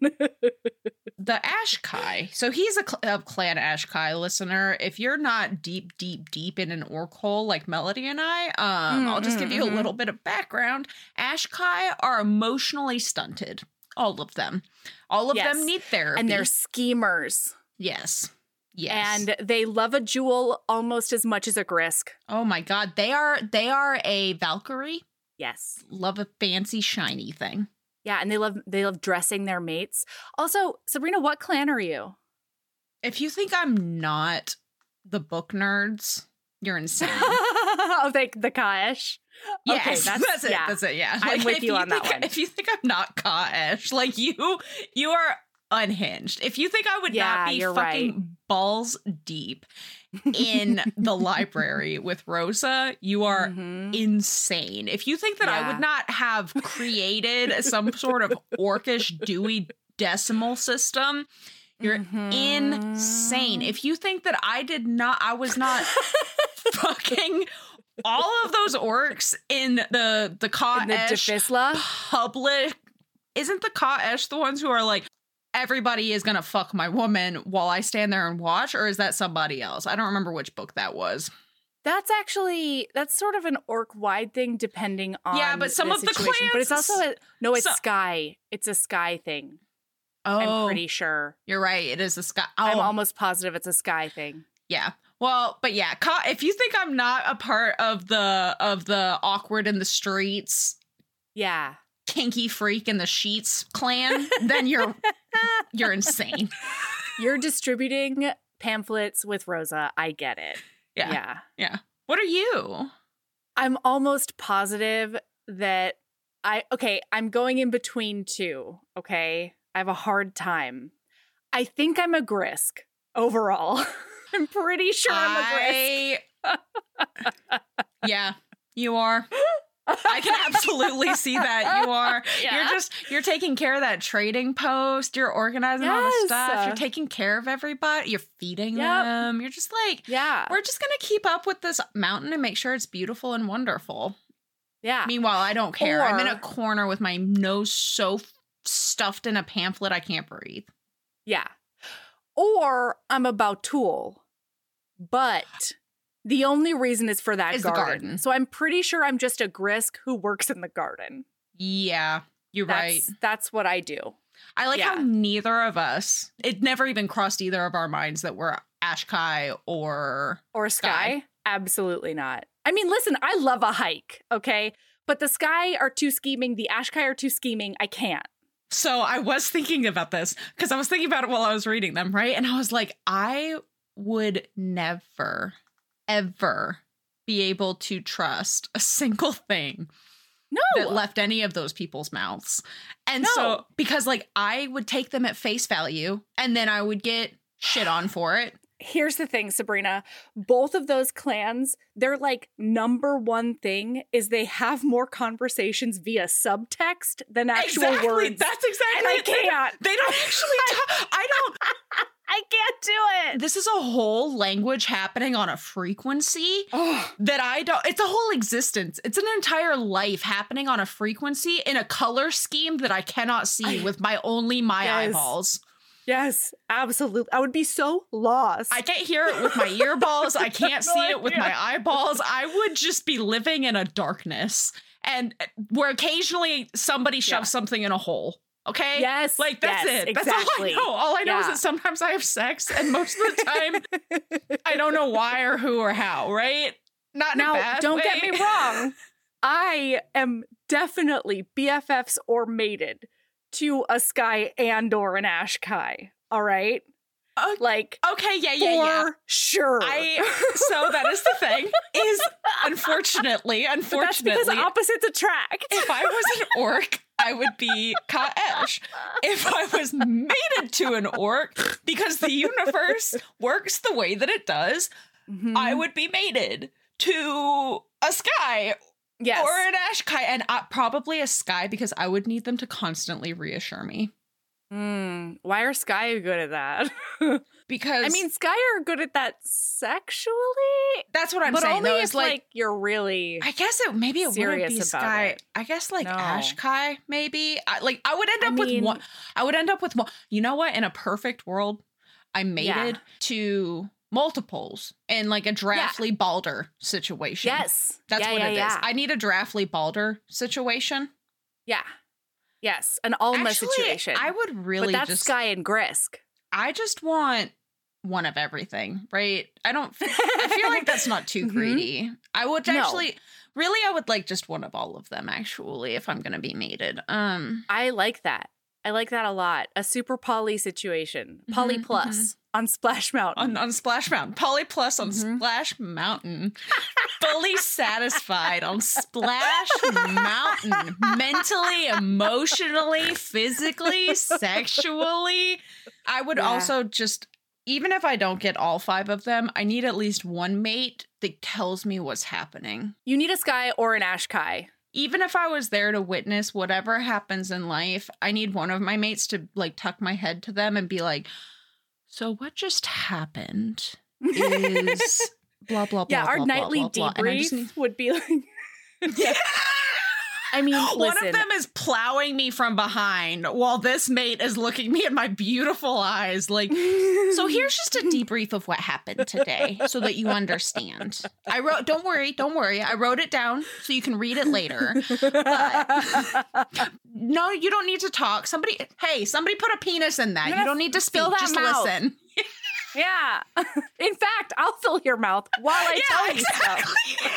The Ashkai. So he's a, cl- a Clan Ashkai listener. If you're not deep, deep, deep in an orc hole like Melody and I, um, mm-hmm, I'll just give you a little bit of background. Ashkai are emotionally stunted. All of them. All of yes. them need therapy. And they're schemers. Yes. Yes. And they love a jewel almost as much as a Grisk. Oh my God. They are they are a Valkyrie. Yes. Love a fancy shiny thing. Yeah, and they love they love dressing their mates. Also, Sabrina, what clan are you? If you think I'm not the book nerds, you're insane. Oh, like the Kaesh? Yes, okay, that's, that's it. Yeah. That's it. Yeah, I'm like, with you, you on think, that one. If you think I'm not Kaesh, like you, you are unhinged. If you think I would yeah, not be you're fucking right. balls deep in the library with Rosa, you are mm-hmm. insane. If you think that yeah. I would not have created some sort of orcish Dewey Decimal System, you're mm-hmm. insane. If you think that I did not, I was not fucking all of those orcs in the the Kaesh public. Isn't the Kaesh the ones who are like, everybody is gonna fuck my woman while I stand there and watch, or is that somebody else? I don't remember which book that was. That's actually, that's sort of an orc-wide thing depending on yeah, but some the of situation. the clans. But it's also, a, no, it's so, Sky. It's a Sky thing. Oh. I'm pretty sure. You're right. It is a Sky. Oh. I'm almost positive it's a Sky thing. Yeah. Well, but yeah, if you think I'm not a part of the of the awkward in the streets, yeah, kinky freak in the sheets clan, then you're you're insane. You're distributing pamphlets with Rosa. I get it. Yeah. Yeah. Yeah. What are you? I'm almost positive that I okay, I'm going in between two, okay? I have a hard time. I think I'm a Grisk overall. I'm pretty sure I'm a Grisk. Yeah, you are. I can absolutely see that you are. Yeah. You're just, you're taking care of that trading post. You're organizing yes. all the stuff. You're taking care of everybody. You're feeding yep. them. You're just like, yeah, we're just going to keep up with this mountain and make sure it's beautiful and wonderful. Yeah. Meanwhile, I don't care. Or, I'm in a corner with my nose so stuffed in a pamphlet I can't breathe. Yeah. Or I'm a Bautul, but the only reason is for that is garden. The garden. So I'm pretty sure I'm just a Grisk who works in the garden. Yeah, you're that's, right. That's what I do. I like yeah. how neither of us, it never even crossed either of our minds that we're Ashkai or Or Sky. Sky. Absolutely not. I mean, listen, I love a hike, okay? But the Sky are too scheming. The Ashkai are too scheming. I can't. So I was thinking about this because I was thinking about it while I was reading them, right? And I was like, I would never, ever be able to trust a single thing no. that left any of those people's mouths. And no. so, because like I would take them at face value and then I would get shit on for it. Here's the thing, Sabrina. Both of those clans, their like number one thing is they have more conversations via subtext than actual exactly. words. That's exactly. And I can't. They don't actually. Talk. I don't. I can't do it. This is a whole language happening on a frequency oh. that I don't. It's a whole existence. It's an entire life happening on a frequency in a color scheme that I cannot see I, with my only my yes. eyeballs. Yes, absolutely. I would be so lost. I can't hear it with my earballs. I can't No see it with idea. my eyeballs. I would just be living in a darkness, and where occasionally somebody shoves Yeah. something in a hole. Okay? Yes, Like, that's yes, it. That's all I exactly. know. All I know is Yeah. that sometimes I have sex, and most of the time, I don't know why or who or how, right? Not in a Now, bad don't way. get me wrong. I am definitely B F Fs or mated to a Sky and or an Ash Kai. All right? Uh, Like, Okay, yeah, yeah, for yeah. sure. I so that is the thing. Is unfortunately, But that's because unfortunately, opposites attract. if I was an orc, I would be Ka Ash. If I was mated to an orc, because the universe works the way that it does, Mhm. I would be mated to a Sky yes. or an Ash Kai, and uh, probably a Sky because I would need them to constantly reassure me. Mm, why are Sky good at that? Because I mean, Sky are good at that sexually, that's what I'm but saying. only Though, if is like, like you're really. I guess it maybe it wouldn't serious be about Sky. it. I guess like No. Ash Kai, maybe. I, like I would end I up with mean- one. I would end up with one. You know what? In a perfect world, I mated Yeah. to multiples in like a Draftly Balder situation. Yes, that's yeah, what yeah, it is. yeah. I need a Draftly Balder situation. Yeah, yes, an Alma Actually, situation. I would really but that's just. Sky and Grisk. I just want one of everything, right? I don't. I feel like that's not too Mhm. greedy. I would No. actually, really, I would like just one of all of them. Actually, if I'm gonna be mated, um, I like that. I like that a lot. A super poly situation, poly Mhm, plus on Splash Mountain. on on Splash Mountain, Poly Plus on Mhm. Splash Mountain, fully satisfied on Splash Mountain, mentally, emotionally, physically, sexually. I would Yeah. also just. Even if I don't get all five of them, I need at least one mate that tells me what's happening. You need a Sky or an Ash Kai. Even if I was there to witness whatever happens in life, I need one of my mates to like tuck my head to them and be like, so what just happened is blah, blah, blah. yeah, our blah, nightly blah, blah, blah. And I just debrief need- would be like. I mean, One listen. of them is plowing me from behind while this mate is looking me in my beautiful eyes like, so here's just a debrief of what happened today so that you understand. I wrote, don't worry, don't worry. I wrote it down so you can read it later. But no, you don't need to talk. Somebody, hey, somebody put a penis in that. I'm You gonna don't need to speak. fill that Just mouth. listen. Yeah. In fact, I'll fill your mouth while I tell you stuff.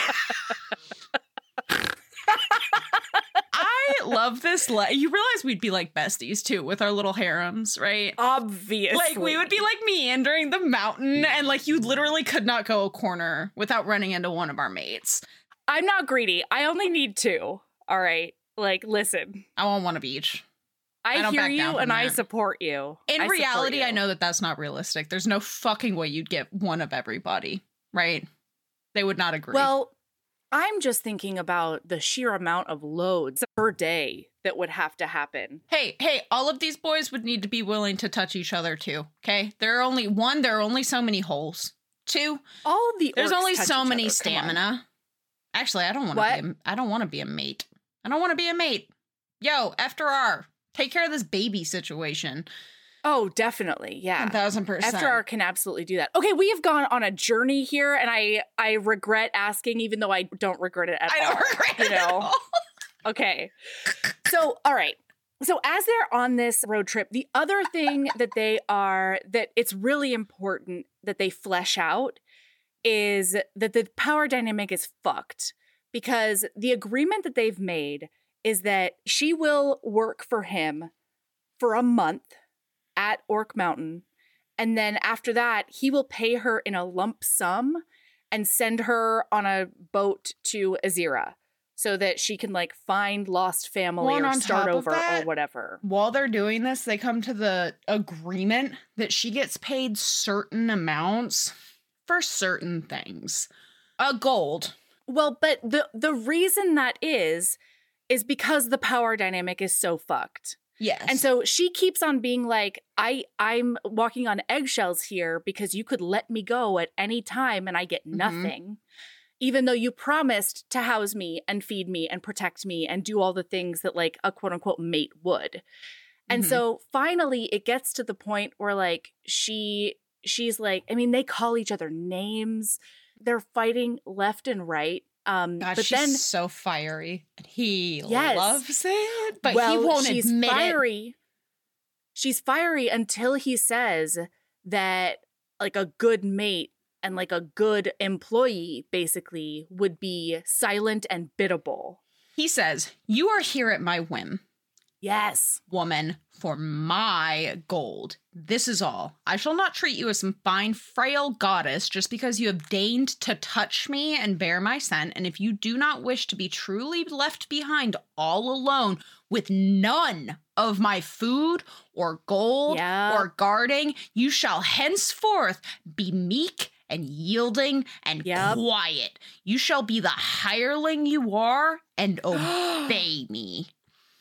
I love this. Le- you realize we'd be like besties too with our little harems, right? Obviously. Like we would be like meandering the mountain and like you literally could not go a corner without running into one of our mates. I'm not greedy. I only need two. All right. Like, listen. I want one of each. I, I don't hear back down you from and I that. support you. In I support reality, you. I know that that's not realistic. There's no fucking way you'd get one of everybody, right? They would not agree. Well, I'm just thinking about the sheer amount of loads per day that would have to happen. hey, hey, all of these boys would need to be willing to touch each other too, okay? There are only, one, there are only so many holes. Two, All the there's orcs only touch so each many other. Come on. stamina. Actually, I don't want What? to be a, I don't want to be a mate. I don't want to be a mate. Yo, after R, take care of this baby situation. Oh, definitely. Yeah. one thousand percent. After our can absolutely do that. Okay, we have gone on a journey here, and I I regret asking, even though I don't regret it at I all. don't regret you it at know? all. Okay. So, all right. So, as they're on this road trip, the other thing that they are, that it's really important that they flesh out is that the power dynamic is fucked because the agreement that they've made is that she will work for him for a month at Orc Mountain. And then after that, he will pay her in a lump sum and send her on a boat to Azira so that she can like find lost family Well, and or on start top of over that- or whatever. While they're doing this, they come to the agreement that she gets paid certain amounts for certain things. A gold. Well, but the the reason that is is because the power dynamic is so fucked. Yes. And so she keeps on being like, I, I'm walking on eggshells here because you could let me go at any time and I get Mhm. nothing, even though you promised to house me and feed me and protect me and do all the things that like a quote unquote mate would. And Mhm. so finally it gets to the point where like she she's like, I mean, they call each other names. They're fighting left and right. Um, God, but she's then so fiery. He Yes. loves it, but well, he won't she's admit it. fiery. She's fiery until he says that like a good mate and like a good employee basically would be silent and biddable. He says, "You are here at my whim, Yes. woman, for my gold. This is all. I shall not treat you as some fine, frail goddess just because you have deigned to touch me and bear my scent. And if you do not wish to be truly left behind all alone with none of my food or gold Yeah. or guarding, you shall henceforth be meek and yielding and Yep. quiet. You shall be the hireling you are and obey me."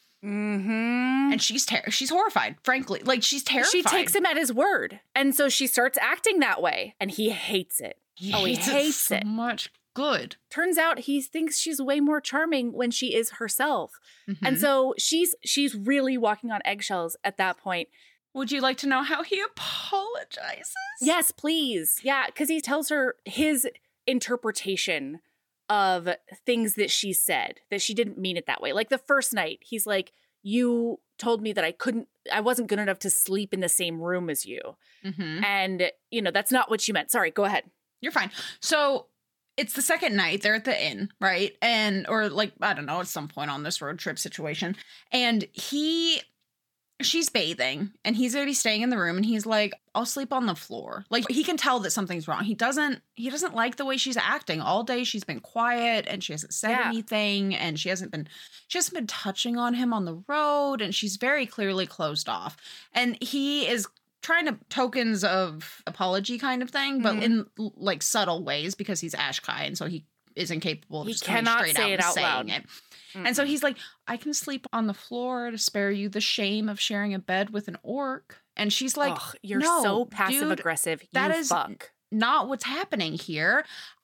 Mm-hmm. And she's ter- she's horrified, frankly. Like, she's terrified. She takes him at his word. And so she starts acting that way. And he hates it. He oh, he hates, hates so it. much. Good. Turns out he thinks she's way more charming when she is herself. And Mhm. so she's she's really walking on eggshells at that point. Would you like to know how he apologizes? Yes, please. Yeah, because he tells her his interpretation of things that she said, that she didn't mean it that way. Like the first night, he's like, you told me that I couldn't, I wasn't good enough to sleep in the same room as you. Mhm. And, you know, that's not what she meant. Sorry, go ahead. You're fine. So it's the second night. They're at the inn, right? And, or like, I don't know, at some point on this road trip situation. And he, she's bathing and he's going to be staying in the room and he's like, I'll sleep on the floor. Like, he can tell that something's wrong. He doesn't, he doesn't like the way she's acting. All day she's been quiet and she hasn't said Yeah. anything and she hasn't been, she hasn't been touching on him on the road and she's very clearly closed off. And he is trying to tokens of apology kind of thing, but Mhm. in like subtle ways because he's Ashkai and so he is incapable of He just coming cannot straight say out it and out saying loud. it. And so he's like, I can sleep on the floor to spare you the shame of sharing a bed with an orc. And she's like, Ugh, you're no, so passive dude, aggressive. You that is fuck. not what's happening here.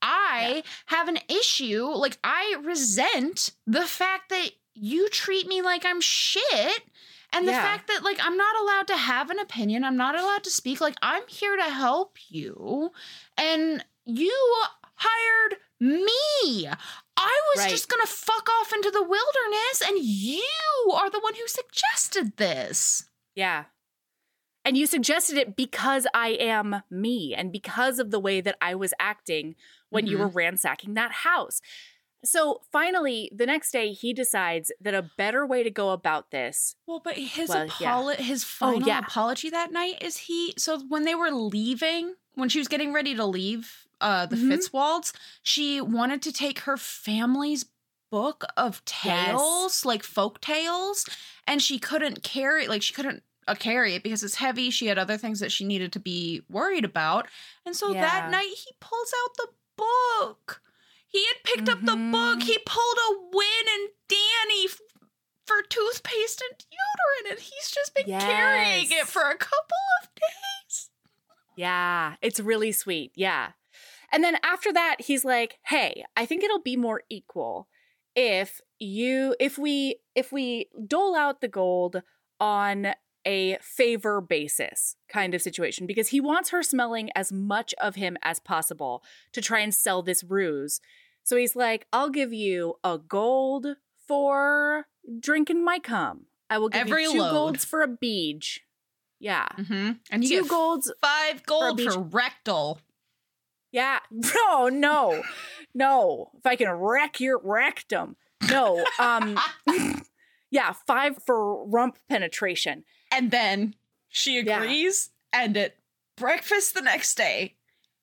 I have an issue. Like, I resent the fact that you treat me like I'm shit. And the Yeah. fact that, like, I'm not allowed to have an opinion. I'm not allowed to speak. Like, I'm here to help you. And you hired me. I was Right. just going to fuck off into the wilderness. And you are the one who suggested this. Yeah. And you suggested it because I am me and because of the way that I was acting when you Mhm. were ransacking that house. So finally, the next day, he decides that a better way to go about this. Well, but his Well, yeah. apolo- his final yeah. apology that night is he. So when they were leaving, when she was getting ready to leave uh, the Mhm. Fitzwalds, she wanted to take her family's book of tales, like folk tales, and she couldn't carry. Like she couldn't uh, carry it because it's heavy. She had other things that she needed to be worried about, and so Yeah. that night he pulls out the book. He had picked up the book. Mhm. He pulled a Win and Danny f- for toothpaste and deodorant, and he's just been carrying Yes. it for a couple of days. Yeah, it's really sweet. Yeah. And then after that, he's like, hey, I think it'll be more equal if you if we if we dole out the gold on a favor basis kind of situation, because he wants her smelling as much of him as possible to try and sell this ruse. So he's like, I'll give you a gold for drinking my cum. I will give Every you two load. golds for a beej. Yeah. Mm-hmm. And you Two get golds. five gold beach. for rectal. Yeah. No, no, no. If I can wreck your rectum. No. Um, yeah, five for rump penetration. And then she Yeah. agrees, and at breakfast the next day,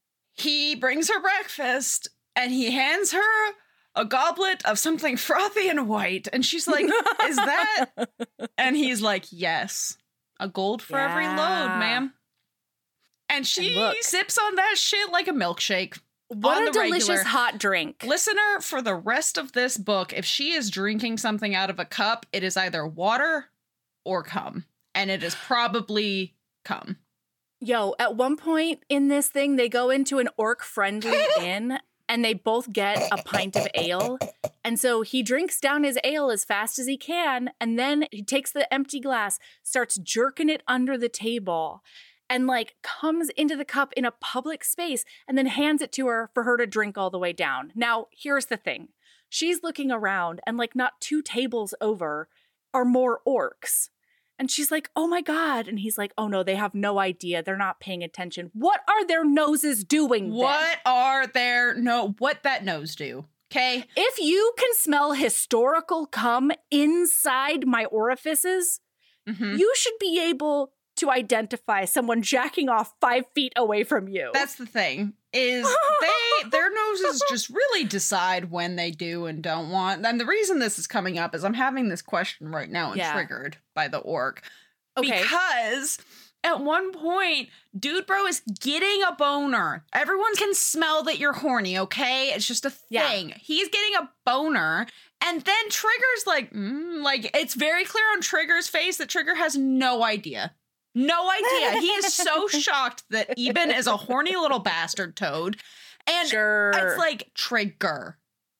he brings her breakfast, and he hands her a goblet of something frothy and white. And she's like, is that? And he's like, yes. A gold for every Yeah. load, ma'am. And she And look. sips on that shit like a milkshake. What On a the delicious regular. hot drink. Listener, for the rest of this book, if she is drinking something out of a cup, it is either water or cum. And it is probably cum. Yo, at one point in this thing, they go into an orc-friendly inn and they both get a pint of ale. And so he drinks down his ale as fast as he can, and then he takes the empty glass, starts jerking it under the table, and like comes into the cup in a public space and then hands it to her for her to drink all the way down. Now, here's the thing. She's looking around, and like not two tables over are more orcs. And she's like, oh my God. And he's like, oh no, they have no idea. They're not paying attention. What are their noses doing then? What are their, no, what that nose do? Okay. If you can smell historical cum inside my orifices, mm-hmm. you should be able to identify someone jacking off five feet away from you. That's the thing, is they their noses just really decide when they do and don't want. And the reason this is coming up is I'm having this question right now and yeah. triggered by the orc. Okay. Because at one point, Dude Bro is getting a boner. Everyone can smell that you're horny, okay? It's just a thing. Yeah. He's getting a boner. And then Trigger's like, mm, like, it's very clear on Trigger's face that Trigger has no idea. No idea. He is so shocked that Eben is a horny little bastard toad. And sure. it's like, Trigger.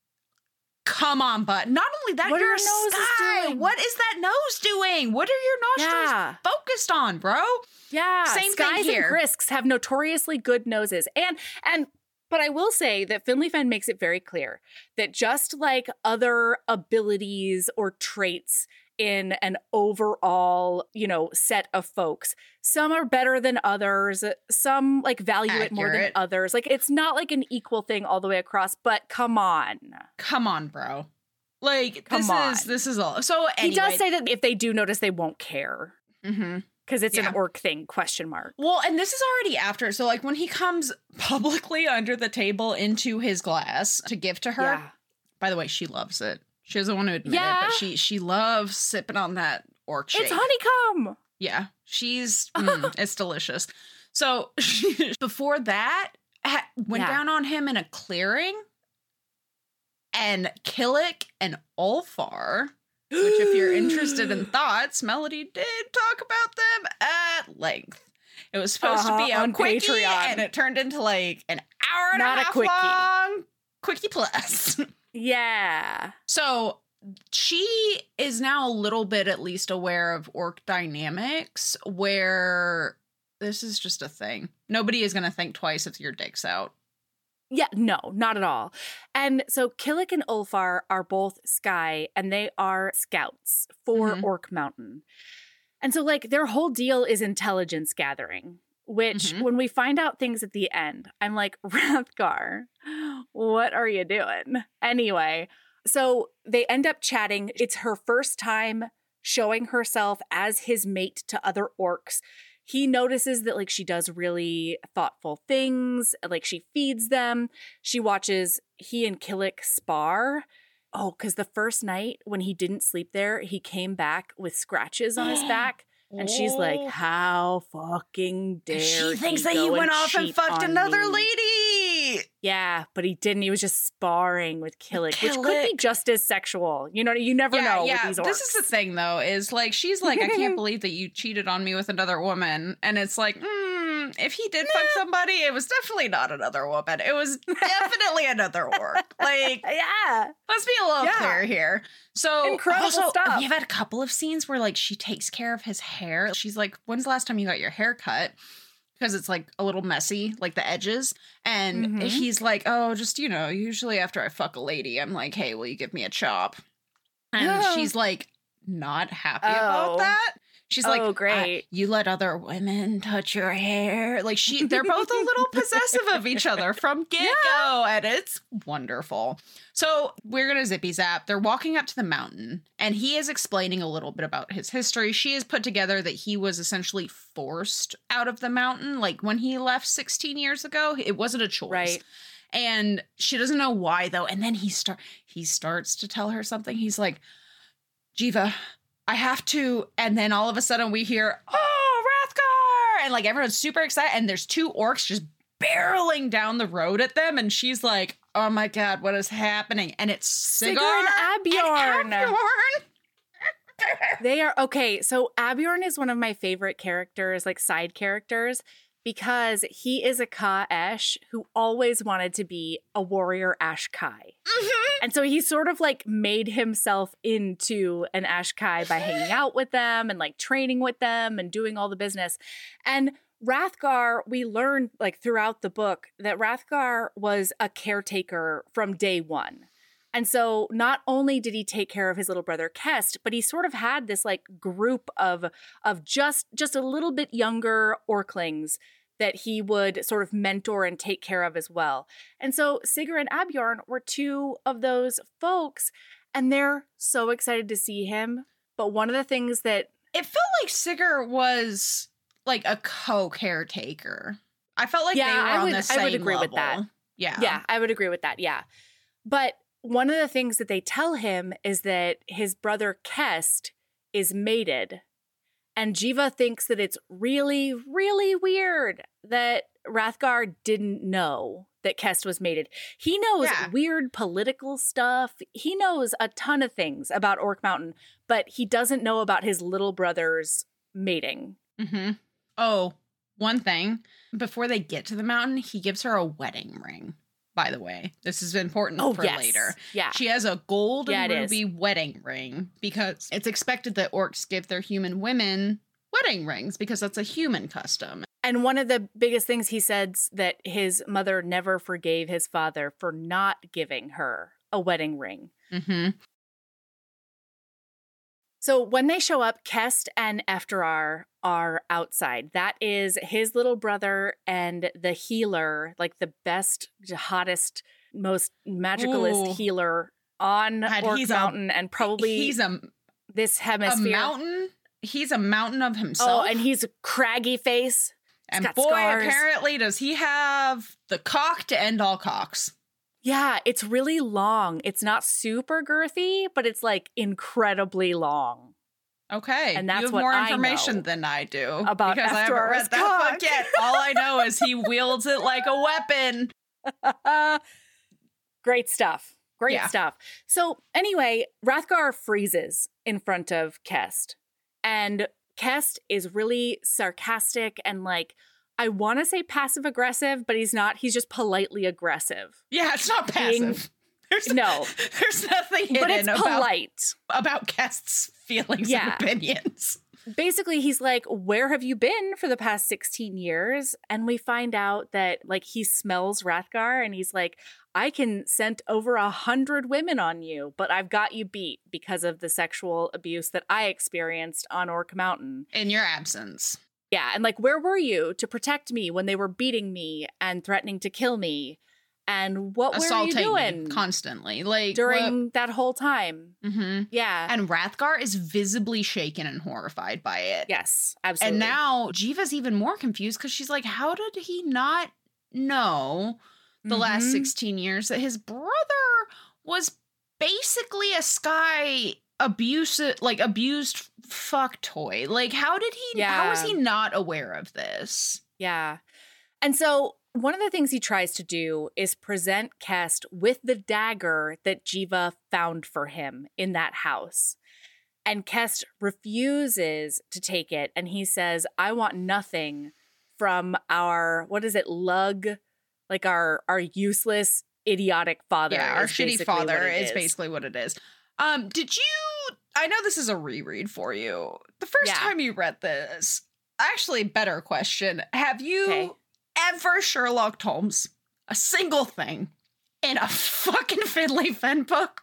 Come on, bud. Not only that, what you're are a sky. doing? What is that nose doing? What are your nostrils yeah. focused on, bro? Yeah. Same Skies thing here. And Grisks have notoriously good noses. And, and, but I will say that Finley Fen makes it very clear that just like other abilities or traits in an overall, you know, set of folks, some are better than others. Some like value Accurate. It more than others. Like it's not like an equal thing all the way across, but come on. Come on, bro. Like come this on. is, this is all. So anyway. He does say that if they do notice, they won't care. Mm-hmm. Because it's yeah. an orc thing, question mark. Well, and this is already after. So like when he comes publicly under the table into his glass to give to her. Yeah. By the way, she loves it. She doesn't want to admit yeah. it, but she she loves sipping on that orc shake. It's honeycomb. Yeah, she's mm, it's delicious. So before that, ha- went yeah. down on him in a clearing, and Killick and Ulfar, which if you're interested in thoughts, Melody did talk about them at length. It was supposed uh-huh, to be a on quickie, Patreon. and it turned into like an hour and Not a a half quickie. long quickie plus. Yeah. So she is now a little bit at least aware of orc dynamics where this is just a thing. Nobody is going to think twice if your dick's out. Yeah, no, not at all. And so Killick and Ulfar are both Sky, and they are scouts for mm-hmm. Orc Mountain. And so like their whole deal is intelligence gathering. Which, mm-hmm. when we find out things at the end, I'm like, Rathgar, what are you doing? Anyway, so they end up chatting. It's her first time showing herself as his mate to other orcs. He notices that, like, she does really thoughtful things. Like, she feeds them. She watches he and Killick spar. Oh, because the first night when he didn't sleep there, he came back with scratches on his back. And she's like, how fucking dare She thinks he that go he went and off and cheat fucked on another me. lady. Yeah, but he didn't. He was just sparring with Killick, Killick. which could be just as sexual. You know, you never yeah, know yeah. with these orcs. This is the thing, though, is like, she's like, I can't believe that you cheated on me with another woman. And it's like, hmm, if he did fuck somebody, it was definitely not another woman. It was definitely another orc. Like, yeah. Let's be a little Yeah. clear here. So, Incredible also, stuff. we've had a couple of scenes where, like, she takes care of his hair. She's like, when's the last time you got your hair cut? Because it's, like, a little messy, like the edges. And Mhm. he's like, oh, just, you know, usually after I fuck a lady, I'm like, hey, will you give me a chop? And Oh. she's, like, not happy Oh. about that. She's like, Oh, great. "Uh, you let other women touch your hair. Like, she, they're both a little possessive of each other from get-go, and it's wonderful. So we're going to zippy zap. They're walking up to the mountain, and he is explaining a little bit about his history. She has put together that he was essentially forced out of the mountain. Like, when he left sixteen years ago, it wasn't a choice. Right. And she doesn't know why, though. And then he start he starts to tell her something. He's like, Jiva, I have to. And then all of a sudden we hear, oh, Rathgar. And like everyone's super excited. And there's two orcs just barreling down the road at them. And she's like, oh my God, what is happening? And it's Sigurd, Sigurd and Abjorn. And Abjorn. They are, okay, so Abjorn is one of my favorite characters, like side characters, because he is a Ka-Esh who always wanted to be a warrior Ashkai. Mm-hmm. And so he sort of like made himself into an Ashkai by hanging out with them and like training with them and doing all the business. And Hrathgar, we learned like throughout the book that Hrathgar was a caretaker from day one. And so not only did he take care of his little brother Kest, but he sort of had this like group of of just just a little bit younger Orklings that he would sort of mentor and take care of as well. And so Sigurd and Abjorn were two of those folks, and they're so excited to see him. But one of the things that it felt like Sigurd was like a co-caretaker. I felt like yeah, they were I on would, the same I would agree level. with that. Yeah. Yeah, I would agree with that. Yeah. But one of the things that they tell him is that his brother Kest is mated. And Jiva thinks that it's really, really weird that Hrathgar didn't know that Kest was mated. He knows Yeah. weird political stuff. He knows a ton of things about Orc Mountain, but he doesn't know about his little brother's mating. Mm-hmm. Oh, one thing. Before they get to the mountain, he gives her a wedding ring. By the way, this is important Oh, for yes. later. Yeah. She has a gold Yeah, and it ruby wedding ring because it's expected that orcs give their human women wedding rings because that's a human custom. And one of the biggest things he says that his mother never forgave his father for not giving her a wedding ring. Mm-hmm. So when they show up, Kest and Efterar are outside. That is his little brother and the healer, like the best, hottest, most magicalist Ooh. healer on God, Orc he's a- Mountain and probably He's a, this a hemisphere. mountain. He's a mountain of himself. Oh, and he's a craggy face. He's and got boy, scars. apparently does he have the cock to end all cocks. Yeah, it's really long. It's not super girthy, but it's like incredibly long. Okay, And that's you have what more I information know than I do about because I haven't Efterar's read that cock. book yet. All I know is he wields it like a weapon. Great stuff. Great Yeah. stuff. So anyway, Hrathgar freezes in front of Kest. And Kest is really sarcastic and like, I want to say passive aggressive, but he's not. He's just politely aggressive. Yeah, it's not Being- passive. There's No. there's nothing hidden But it's about, polite. about Kest's feelings Yeah. and opinions. Basically, he's like, where have you been for the past sixteen years? And we find out that like he smells Hrathgar and he's like, I can scent over a hundred women on you, but I've got you beat because of the sexual abuse that I experienced on Orc Mountain. In your absence. Yeah. And like, where were you to protect me when they were beating me and threatening to kill me? And what were you Assaulting doing me constantly. Like during that whole time? Mm-hmm. Yeah. And Hrathgar is visibly shaken and horrified by it. yes, absolutely. And now Jiva's even more confused because she's like, how did he not know the last Mhm. sixteen years that his brother was basically a Sky abusive, like abused fuck toy? Like, how did he, how was Yeah. he not aware of this? Yeah. And so one of the things he tries to do is present Kest with the dagger that Jiva found for him in that house. And Kest refuses to take it. And he says, I want nothing from our, what is it, lug? Like our, our useless, idiotic father. Yeah, our is shitty basically what father it is basically what it is. Um, did you, I know this is a reread for you. The first Yeah. time you read this, actually, better question. Have you Okay. ever Sherlock Holmes a single thing in a fucking Finley Fenn book?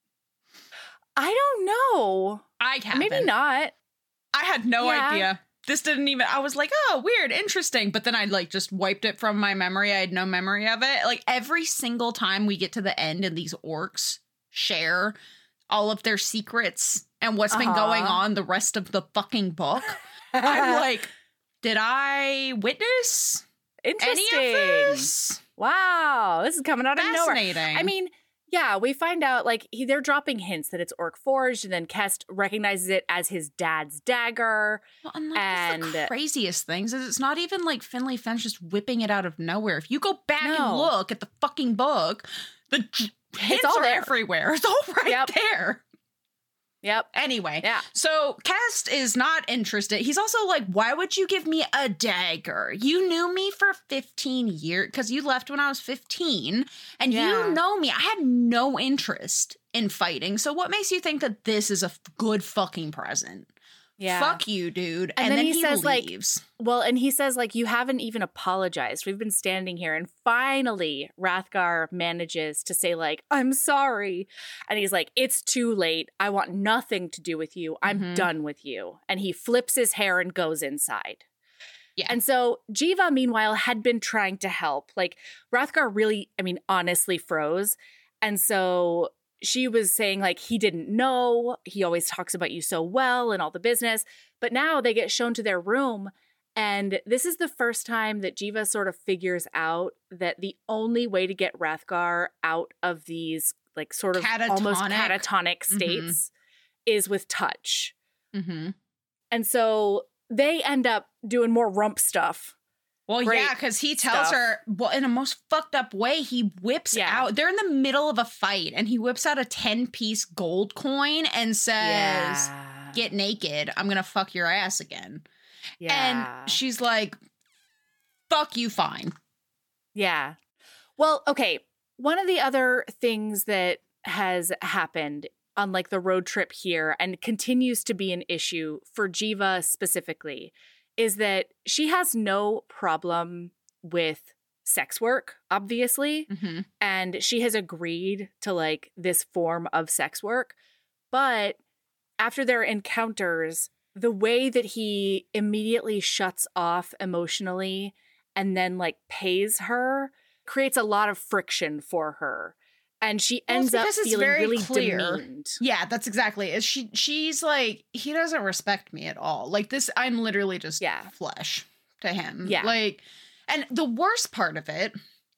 I don't know. I haven't. Maybe not. I had no Yeah. idea. This didn't even, I was like, oh, weird, interesting. But then I like just wiped it from my memory. I had no memory of it. Like every single time we get to the end and these orcs share all of their secrets and what's been Uh-huh. going on the rest of the fucking book, I'm like, did I witness Interesting. any of this? Wow, this is coming out of nowhere. Fascinating. I mean, yeah, we find out like he, they're dropping hints that it's orc forged, and then Kest recognizes it as his dad's dagger. Well, and like, that's the and- craziest things is it's not even like Finley Fenn's just whipping it out of nowhere. If you go back and No. look at the fucking book, the hints all are there. everywhere. It's all right Yep. there. Yep. Anyway, Yeah. so Kest is not interested. He's also like, why would you give me a dagger? You knew me for fifteen years because you left when I was fifteen and Yeah. you know me. I have no interest in fighting. So what makes you think that this is a f- good fucking present? Yeah. Fuck you, dude. And, And then, then he, he says, like, leaves. Well, and he says, like, you haven't even apologized. We've been standing here. And finally, Hrathgar manages to say, like, I'm sorry. And he's like, it's too late. I want nothing to do with you. I'm Mhm. done with you. And he flips his hair and goes inside. Yeah. And so Jiva, meanwhile, had been trying to help. Like, Hrathgar really, I mean, honestly froze. And so she was saying, like, he didn't know. He always talks about you so well and all the business. But now they get shown to their room. And this is the first time that Jiva sort of figures out that the only way to get Hrathgar out of these, like, sort of almost Catatonic. catatonic states is with touch. Mm-hmm. And so they end up doing more rump stuff. Well, Great yeah, because he tells stuff. her, well, in a most fucked up way, he whips Yeah. out, they're in the middle of a fight, and he whips out a ten-piece gold coin and says, Yeah. get naked, I'm gonna fuck your ass again. Yeah. And she's like, fuck you, fine. Yeah. Well, okay. One of the other things that has happened on like the road trip here and continues to be an issue for Jiva specifically is that she has no problem with sex work, obviously. Mm-hmm. And she has agreed to like this form of sex work. But after their encounters, the way that he immediately shuts off emotionally and then like pays her creates a lot of friction for her. And she Well, ends it's up because it's feeling very really clear. demeaned. Yeah, that's exactly it. She she's like, he doesn't respect me at all. Like this, I'm literally just Yeah. flesh to him. Yeah. Like, and the worst part of it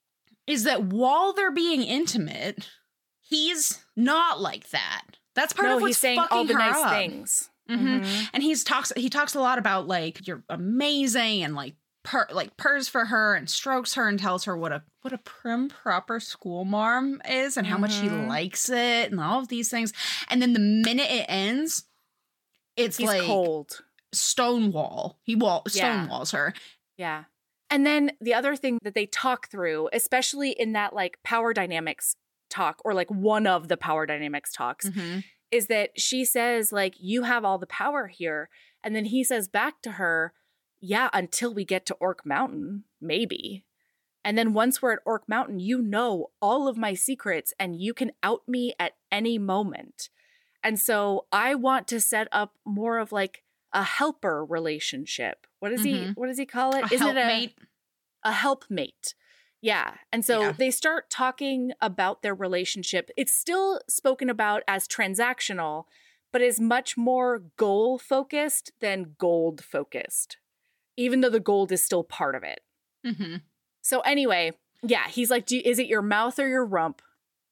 is that while they're being intimate, he's not like that. That's part No, of what's he's saying fucking all the her nice up. things. Mhm. Mhm. And he's talks he talks a lot about like you're amazing and like purr like purrs for her and strokes her and tells her what a what a prim proper school marm is and how much he Mhm. likes it and all of these things. And then the minute it ends, it's He's like cold. stonewall. He wall Yeah. stonewalls her. Yeah. And then the other thing that they talk through, especially in that like power dynamics talk or like one of the power dynamics talks, is that she says like, you have all the power here. And then he says back to her, yeah, until we get to Orc Mountain, maybe. And then once we're at Orc Mountain, you know all of my secrets and you can out me at any moment. And so I want to set up more of like a helper relationship. What does he Mhm. what does he call it? A Isn't it helpmate. a a helpmate? Yeah. And so Yeah. they start talking about their relationship. It's still spoken about as transactional, but is much more goal focused than gold focused, even though the gold is still part of it. Mm-hmm. So anyway, yeah, he's like, Do, is it your mouth or your rump?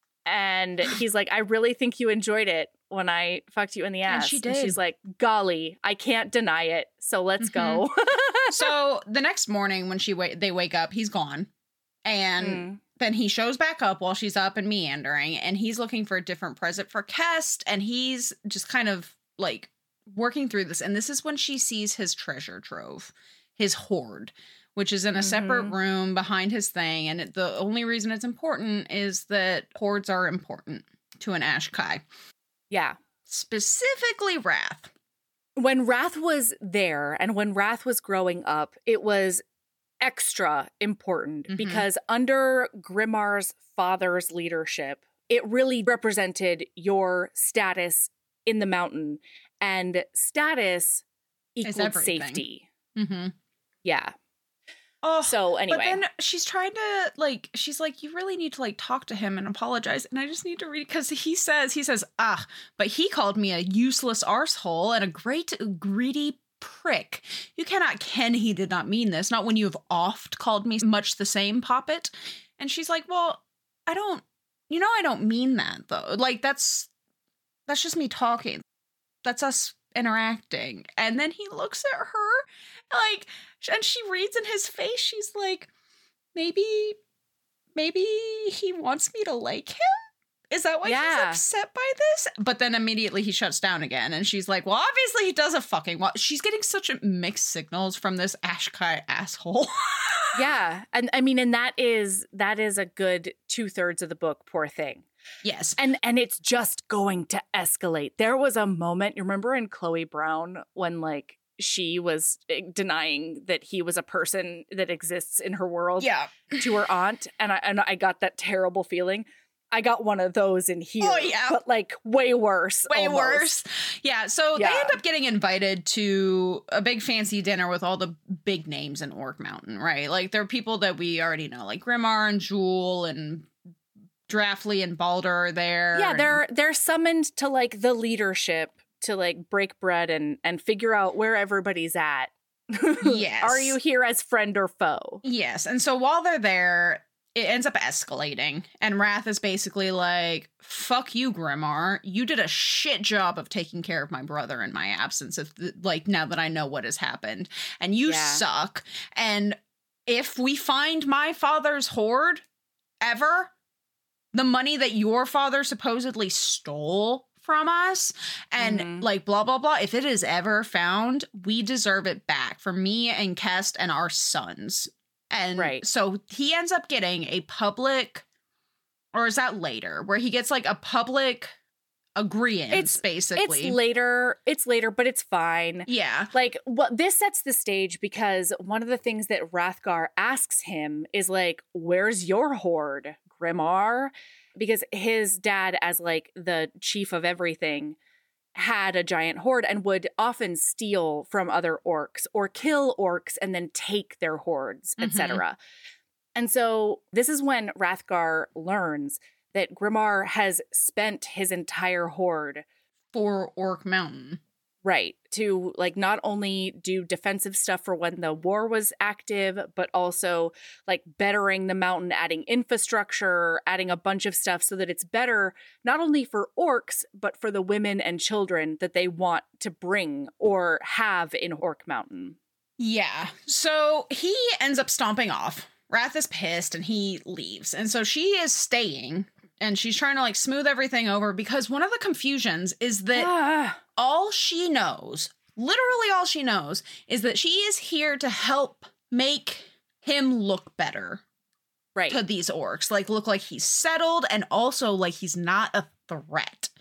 And he's like, I really think you enjoyed it when I fucked you in the And ass. she And she's did. like, golly, I can't deny it. So let's go. So the next morning when she wa- they wake up, he's gone. And Mm. then he shows back up while she's up and meandering, and he's looking for a different present for Kest, and he's just kind of like working through this. And this is when she sees his treasure trove, his hoard, which is in a separate Mhm. room behind his thing. And it, the only reason it's important is that hoards are important to an Ashkai, Yeah. specifically Wrath. When Wrath was there and when Wrath was growing up, it was extra important Mhm. because under Grimmar's father's leadership, it really represented your status in the mountain, and status equaled everything. safety. Mm-hmm. Yeah. Oh, So anyway, But then she's trying to like, she's like, you really need to like talk to him and apologize. And I just need to read because he says, he says, ah, but he called me a useless arsehole and a great greedy prick. You cannot ken he did not mean this, not when you have oft called me much the same, poppet. And she's like, well, I don't, you know, I don't mean that though. Like that's, that's just me talking. That's us interacting. And then he looks at her like, and she reads in his face, she's like, maybe, maybe he wants me to like him. Is that why Yeah. he's upset by this? But then immediately he shuts down again. And she's like, well, obviously he does a fucking well. She's getting such mixed signals from this Ashkai asshole. Yeah. And I mean, and that is that is a good two thirds of the book, poor thing. Yes. And and it's just going to escalate. There was a moment, you remember in Chloe Brown when like she was denying that he was a person that exists in her world Yeah. to her aunt. And I and I got that terrible feeling. I got one of those in here. Oh, yeah. But like way worse. Way almost. worse. Yeah. So Yeah. they end up getting invited to a big fancy dinner with all the big names in Orc Mountain, right? Like there are people that we already know, like Grimmar and Jewel and Draftley and Balder are there. Yeah, and- they're they're summoned to like the leadership to like break bread and and figure out where everybody's at. Yes. Are you here as friend or foe? Yes. And so while they're there, it ends up escalating. And Wrath is basically like, fuck you, Grimmar. You did a shit job of taking care of my brother in my absence. If the, like, now that I know what has happened. And you Yeah. suck. And if we find my father's hoard ever, the money that your father supposedly stole from us and Mhm. like blah blah blah, if it is ever found, we deserve it back for me and Kest and our sons. And Right. so he ends up getting a public, or is that later, where he gets like a public agreement, It's- basically. It's later. It's later, but it's fine. Yeah. Like, what this sets the stage because one of the things that Hrathgar asks him is like, "Where's your hoard, Grimmar?" Because his dad, as like the chief of everything, had a giant hoard and would often steal from other orcs or kill orcs and then take their hoards, Mhm. et cetera. And so this is when Hrathgar learns that Grimmar has spent his entire hoard For Orc Mountain. right to like not only do defensive stuff for when the war was active, but also like bettering the mountain, adding infrastructure, adding a bunch of stuff so that it's better not only for orcs, but for the women and children that they want to bring or have in Orc Mountain. Yeah. So he ends up stomping off. Wrath is pissed and he leaves. And so she is staying and she's trying to like smooth everything over because one of the confusions is that Ah, all she knows, literally all she knows, is that she is here to help make him look better right. to these orcs. Like look like he's settled and also like he's not a threat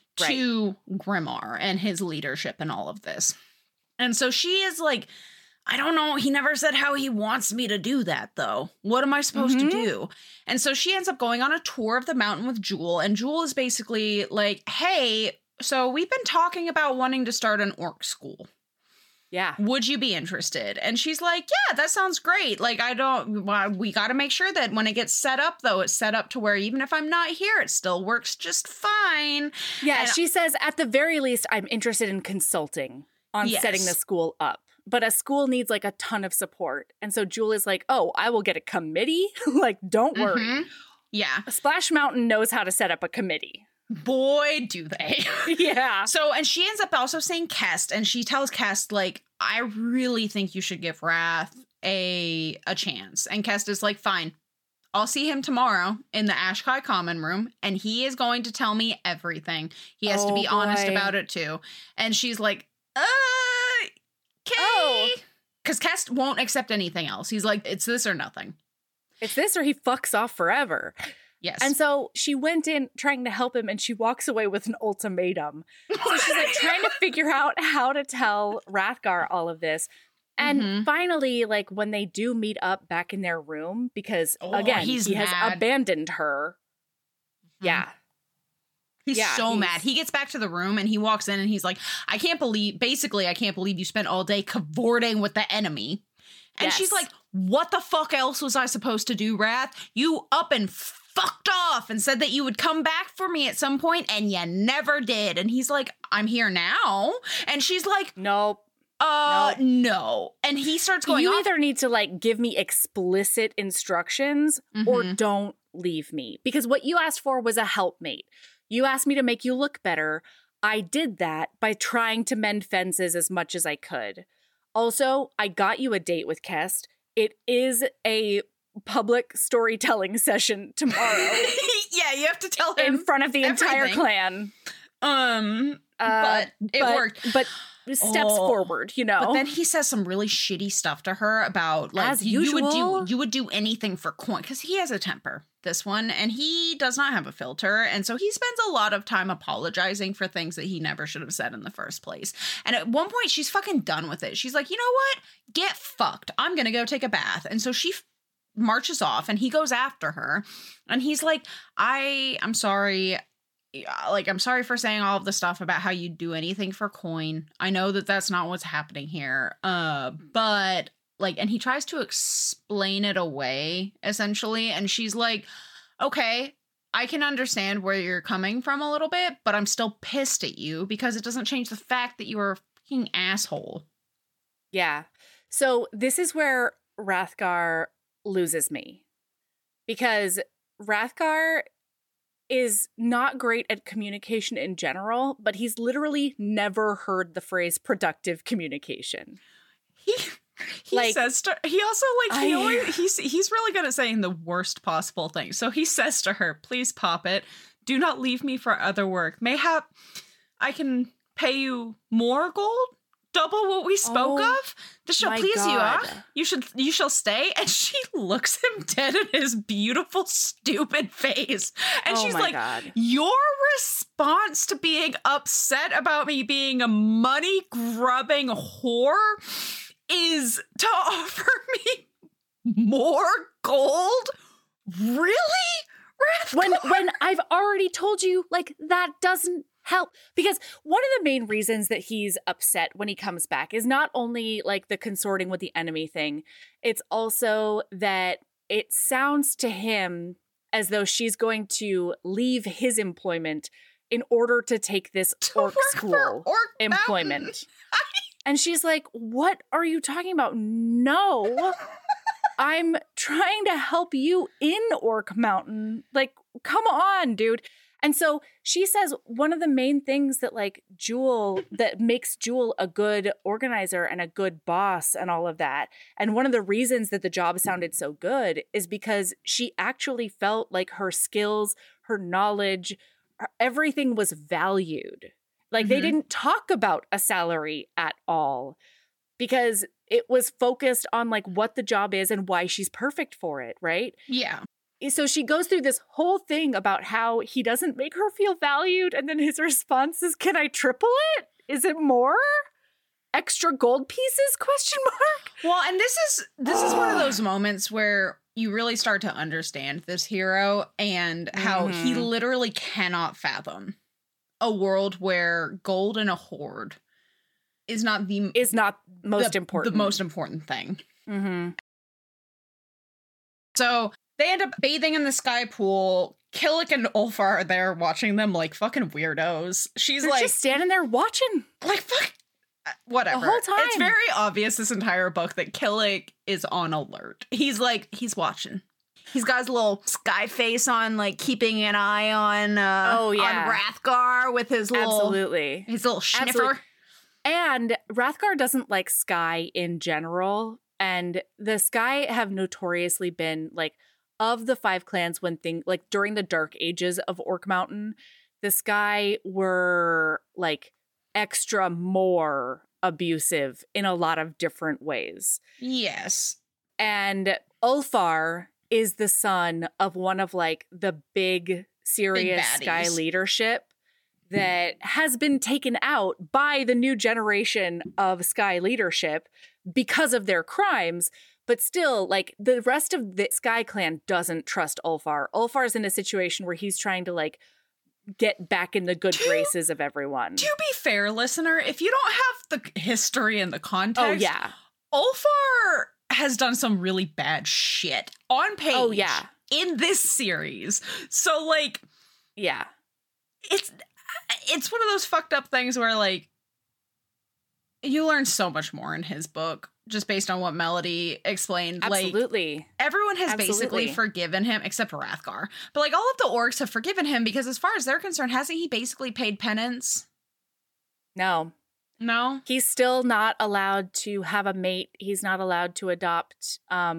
to Grimmar and his leadership and all of this. And so she is like, I don't know. He never said how he wants me to do that, though. What am I supposed Mhm. to do? And so she ends up going on a tour of the mountain with Jewel. And Jewel is basically like, hey, so we've been talking about wanting to start an orc school. Yeah. Would you be interested? And she's like, yeah, that sounds great. Like, I don't, well, we got to make sure that when it gets set up, though, it's set up to where even if I'm not here, it still works just fine. Yeah. And- She says, at the very least, I'm interested in consulting on Yes. setting the school up. But a school needs like a ton of support. And so Jewel is like, oh, I will get a committee. Like, don't worry. Mhm. Yeah. Splash Mountain knows how to set up a committee. Boy, do they. Yeah. So, and she ends up also saying Kest, and she tells Kest, like, I really think you should give Wrath a a chance. And Kest is like, fine. I'll see him tomorrow in the Ashkai common room, and he is going to tell me everything. He has to Oh, be honest boy. about it, too. And she's like, uh, okay. Oh. Because Kest won't accept anything else. He's like, it's this or nothing. It's this or he fucks off forever. Yes. And so she went in trying to help him and she walks away with an ultimatum. So she's like trying to figure out how to tell Hrathgar all of this. And Mhm. finally, like when they do meet up back in their room, because Oh, again, he's he has mad. abandoned her. Yeah. He's Yeah, so he's- mad. He gets back to the room and he walks in and he's like, I can't believe, basically, I can't believe you spent all day cavorting with the enemy. And Yes. she's like, what the fuck else was I supposed to do, Wrath? You up and fucked off and said that you would come back for me at some point and you never did. And he's like, I'm here now. And she's like, Nope. uh, no. And he starts going You off. either need to like give me explicit instructions or Mhm. don't leave me. Because what you asked for was a helpmate. You asked me to make you look better. I did that by trying to mend fences as much as I could. Also, I got you a date with Kest. It is a public storytelling session tomorrow. Yeah, you have to tell him in front of the entire everything. clan. Um, Uh, but it but, worked. But steps Oh. forward, you know. But then he says some really shitty stuff to her about like As you would usual. do you would do anything for coin, because he has a temper, this one, and he does not have a filter, and so he spends a lot of time apologizing for things that he never should have said in the first place. And at one point she's fucking done with it. She's like, you know what? Get fucked. I'm gonna go take a bath. And so she f- marches off, and he goes after her, and he's like, I I'm sorry. Yeah, like, I'm sorry for saying all of the stuff about how you do anything for coin. I know that that's not what's happening here. Uh, but like, and he tries to explain it away essentially. And she's like, okay, I can understand where you're coming from a little bit, but I'm still pissed at you because it doesn't change the fact that you are a fucking asshole. Yeah. So this is where Hrothgar loses me, because Hrothgar is not great at communication in general, but he's literally never heard the phrase productive communication. He he Like, says to he also like he I- always he's he's really good at saying the worst possible things. So he says to her, "Please, Poppet, do not leave me for other work. Mayhap I can pay you more gold, double what we spoke Oh, of. This shall my please you. Ah, God. you should you shall stay." And she looks him dead in his beautiful stupid face, and oh she's my like, God. your response to being upset about me being a money grubbing whore is to offer me more gold? Really? When Rathgar? when I've already told you, like, that doesn't help. Because one of the main reasons that he's upset when he comes back is not only like the consorting with the enemy thing, it's also that it sounds to him as though she's going to leave his employment in order to take this To orc work school for Orc Mountain. employment. And she's like, what are you talking about? No, I'm trying to help you in Orc Mountain. Like, come on, dude. And so she says one of the main things that like Jewel, that makes Jewel a good organizer and a good boss and all of that. And one of the reasons that the job sounded so good is because she actually felt like her skills, her knowledge, her- everything was valued. Like they Mhm. didn't talk about a salary at all because it was focused on like what the job is and why she's perfect for it, right? Yeah. So she goes through this whole thing about how he doesn't make her feel valued, and then his response is, "Can I triple it? Is it more? Extra gold pieces?" Question mark. Well, and this is this is one of those moments where you really start to understand this hero and how he Mhm. literally cannot fathom a world where gold in a hoard is not the Is not most the, important. the most important thing. Mm-hmm. So they end up bathing in the sky pool. Killick and Ulfar are there watching them like fucking weirdos. She's They're like, just standing there watching. like fuck, uh, whatever. whole time. It's very obvious this entire book that Killick is on alert. He's like, he's watching. He's got his little sky face on, like keeping an eye on. Uh, Oh, yeah. on Hrothgar with his little, Absolutely. his little sniffer. Absolutely. And Hrothgar doesn't like Sky in general. And the Sky have notoriously been like, of the five clans, when thing like during the dark ages of Orc Mountain, the Sky were like extra more abusive in a lot of different ways. Yes. And Ulfar is the son of one of like the big serious baddies. Sky leadership that has been taken out by the new generation of Sky leadership because of their crimes. But still, like, the rest of the Sky clan doesn't trust Ulfar. Ulfar's in a situation where he's trying to, like, get back in the good To- graces of everyone. To be fair, listener, if you don't have the history and the context, Oh, yeah. Ulfar has done some really bad shit on page. Oh, yeah. In this series. So, like, Yeah. it's it's one of those fucked up things where, like, you learn so much more in his book just based on what Melody explained. Like, Absolutely. everyone has Absolutely. basically forgiven him except Hrothgar. But, like, all of the orcs have forgiven him because, as far as they're concerned, hasn't he basically paid penance? No. No? He's still not allowed to have a mate. He's not allowed to adopt um,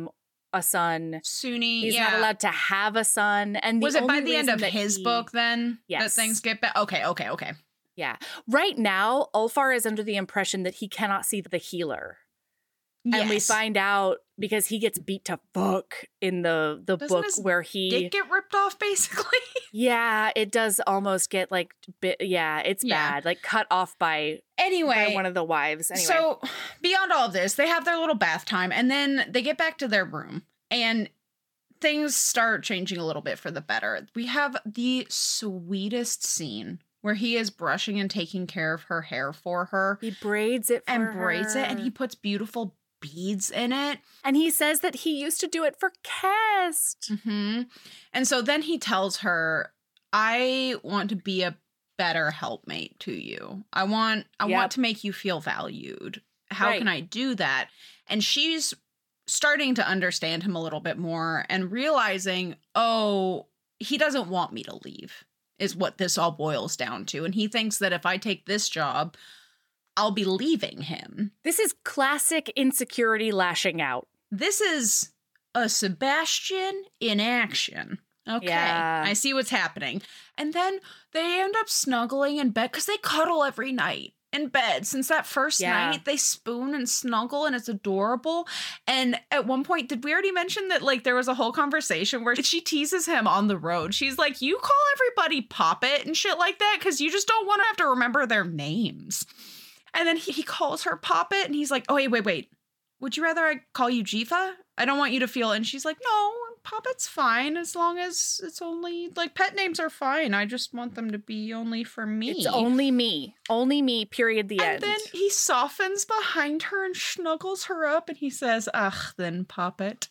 a son. Sunni, He's yeah. not allowed to have a son. And the was it by only the end of reason that his he- book then Yes. that things get bad? Okay, okay, okay. Yeah. Right now, Ulfar is under the impression that he cannot see the healer. Yes. And we find out because he gets beat to fuck in the, the Doesn't book his where he... dick get ripped off, basically. Yeah, it does almost get like... Bit, yeah, it's Yeah. bad. Like cut off by, Anyway. by one of the wives. Anyway. So, beyond all of this, they have their little bath time, and then they get back to their room, and things start changing a little bit for the better. We have the sweetest scene where he is brushing and taking care of her hair for her. He braids it for and her. braids it, and he puts beautiful beads in it. And he says that he used to do it for Kest. Mm-hmm. And so then he tells her, I want to be a better helpmate to you. I want I Yep. want to make you feel valued. How Right. can I do that? And she's starting to understand him a little bit more and realizing, oh, he doesn't want me to leave, is what this all boils down to. And he thinks that if I take this job, I'll be leaving him. This is classic insecurity lashing out. This is a Sebastian in action. Okay, Yeah. I see what's happening. And then they end up snuggling in bed because they cuddle every night in bed. Since that first Yeah. night, they spoon and snuggle, and it's adorable. And at one point, did we already mention that, like, there was a whole conversation where she teases him on the road? She's like, you call everybody Poppet and shit like that because you just don't want to have to remember their names. And then he, he calls her Poppet, and he's like, oh, wait, wait, wait. Would you rather I call you Jifa? I don't want you to feel... And she's like, no, Poppet's fine as long as it's only... Like, pet names are fine. I just want them to be only for me. It's only me. Only me, period, the and end. then he softens behind her and snuggles her up, and he says, ugh, then Poppet.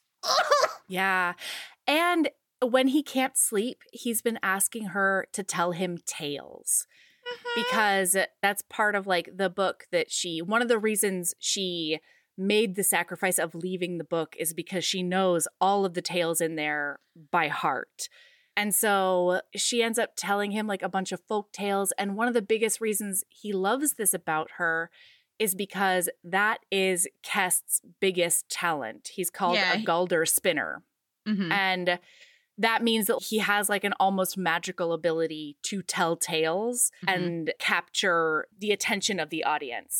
Yeah. And when he can't sleep, he's been asking her to tell him tales. Because that's part of like the book that she, one of the reasons she made the sacrifice of leaving the book is because she knows all of the tales in there by heart. And so she ends up telling him like a bunch of folk tales. And one of the biggest reasons he loves this about her is because that is Kest's biggest talent. He's called Yeah. a Galder spinner. Mhm. And that means that he has like an almost magical ability to tell tales Mhm. and capture the attention of the audience.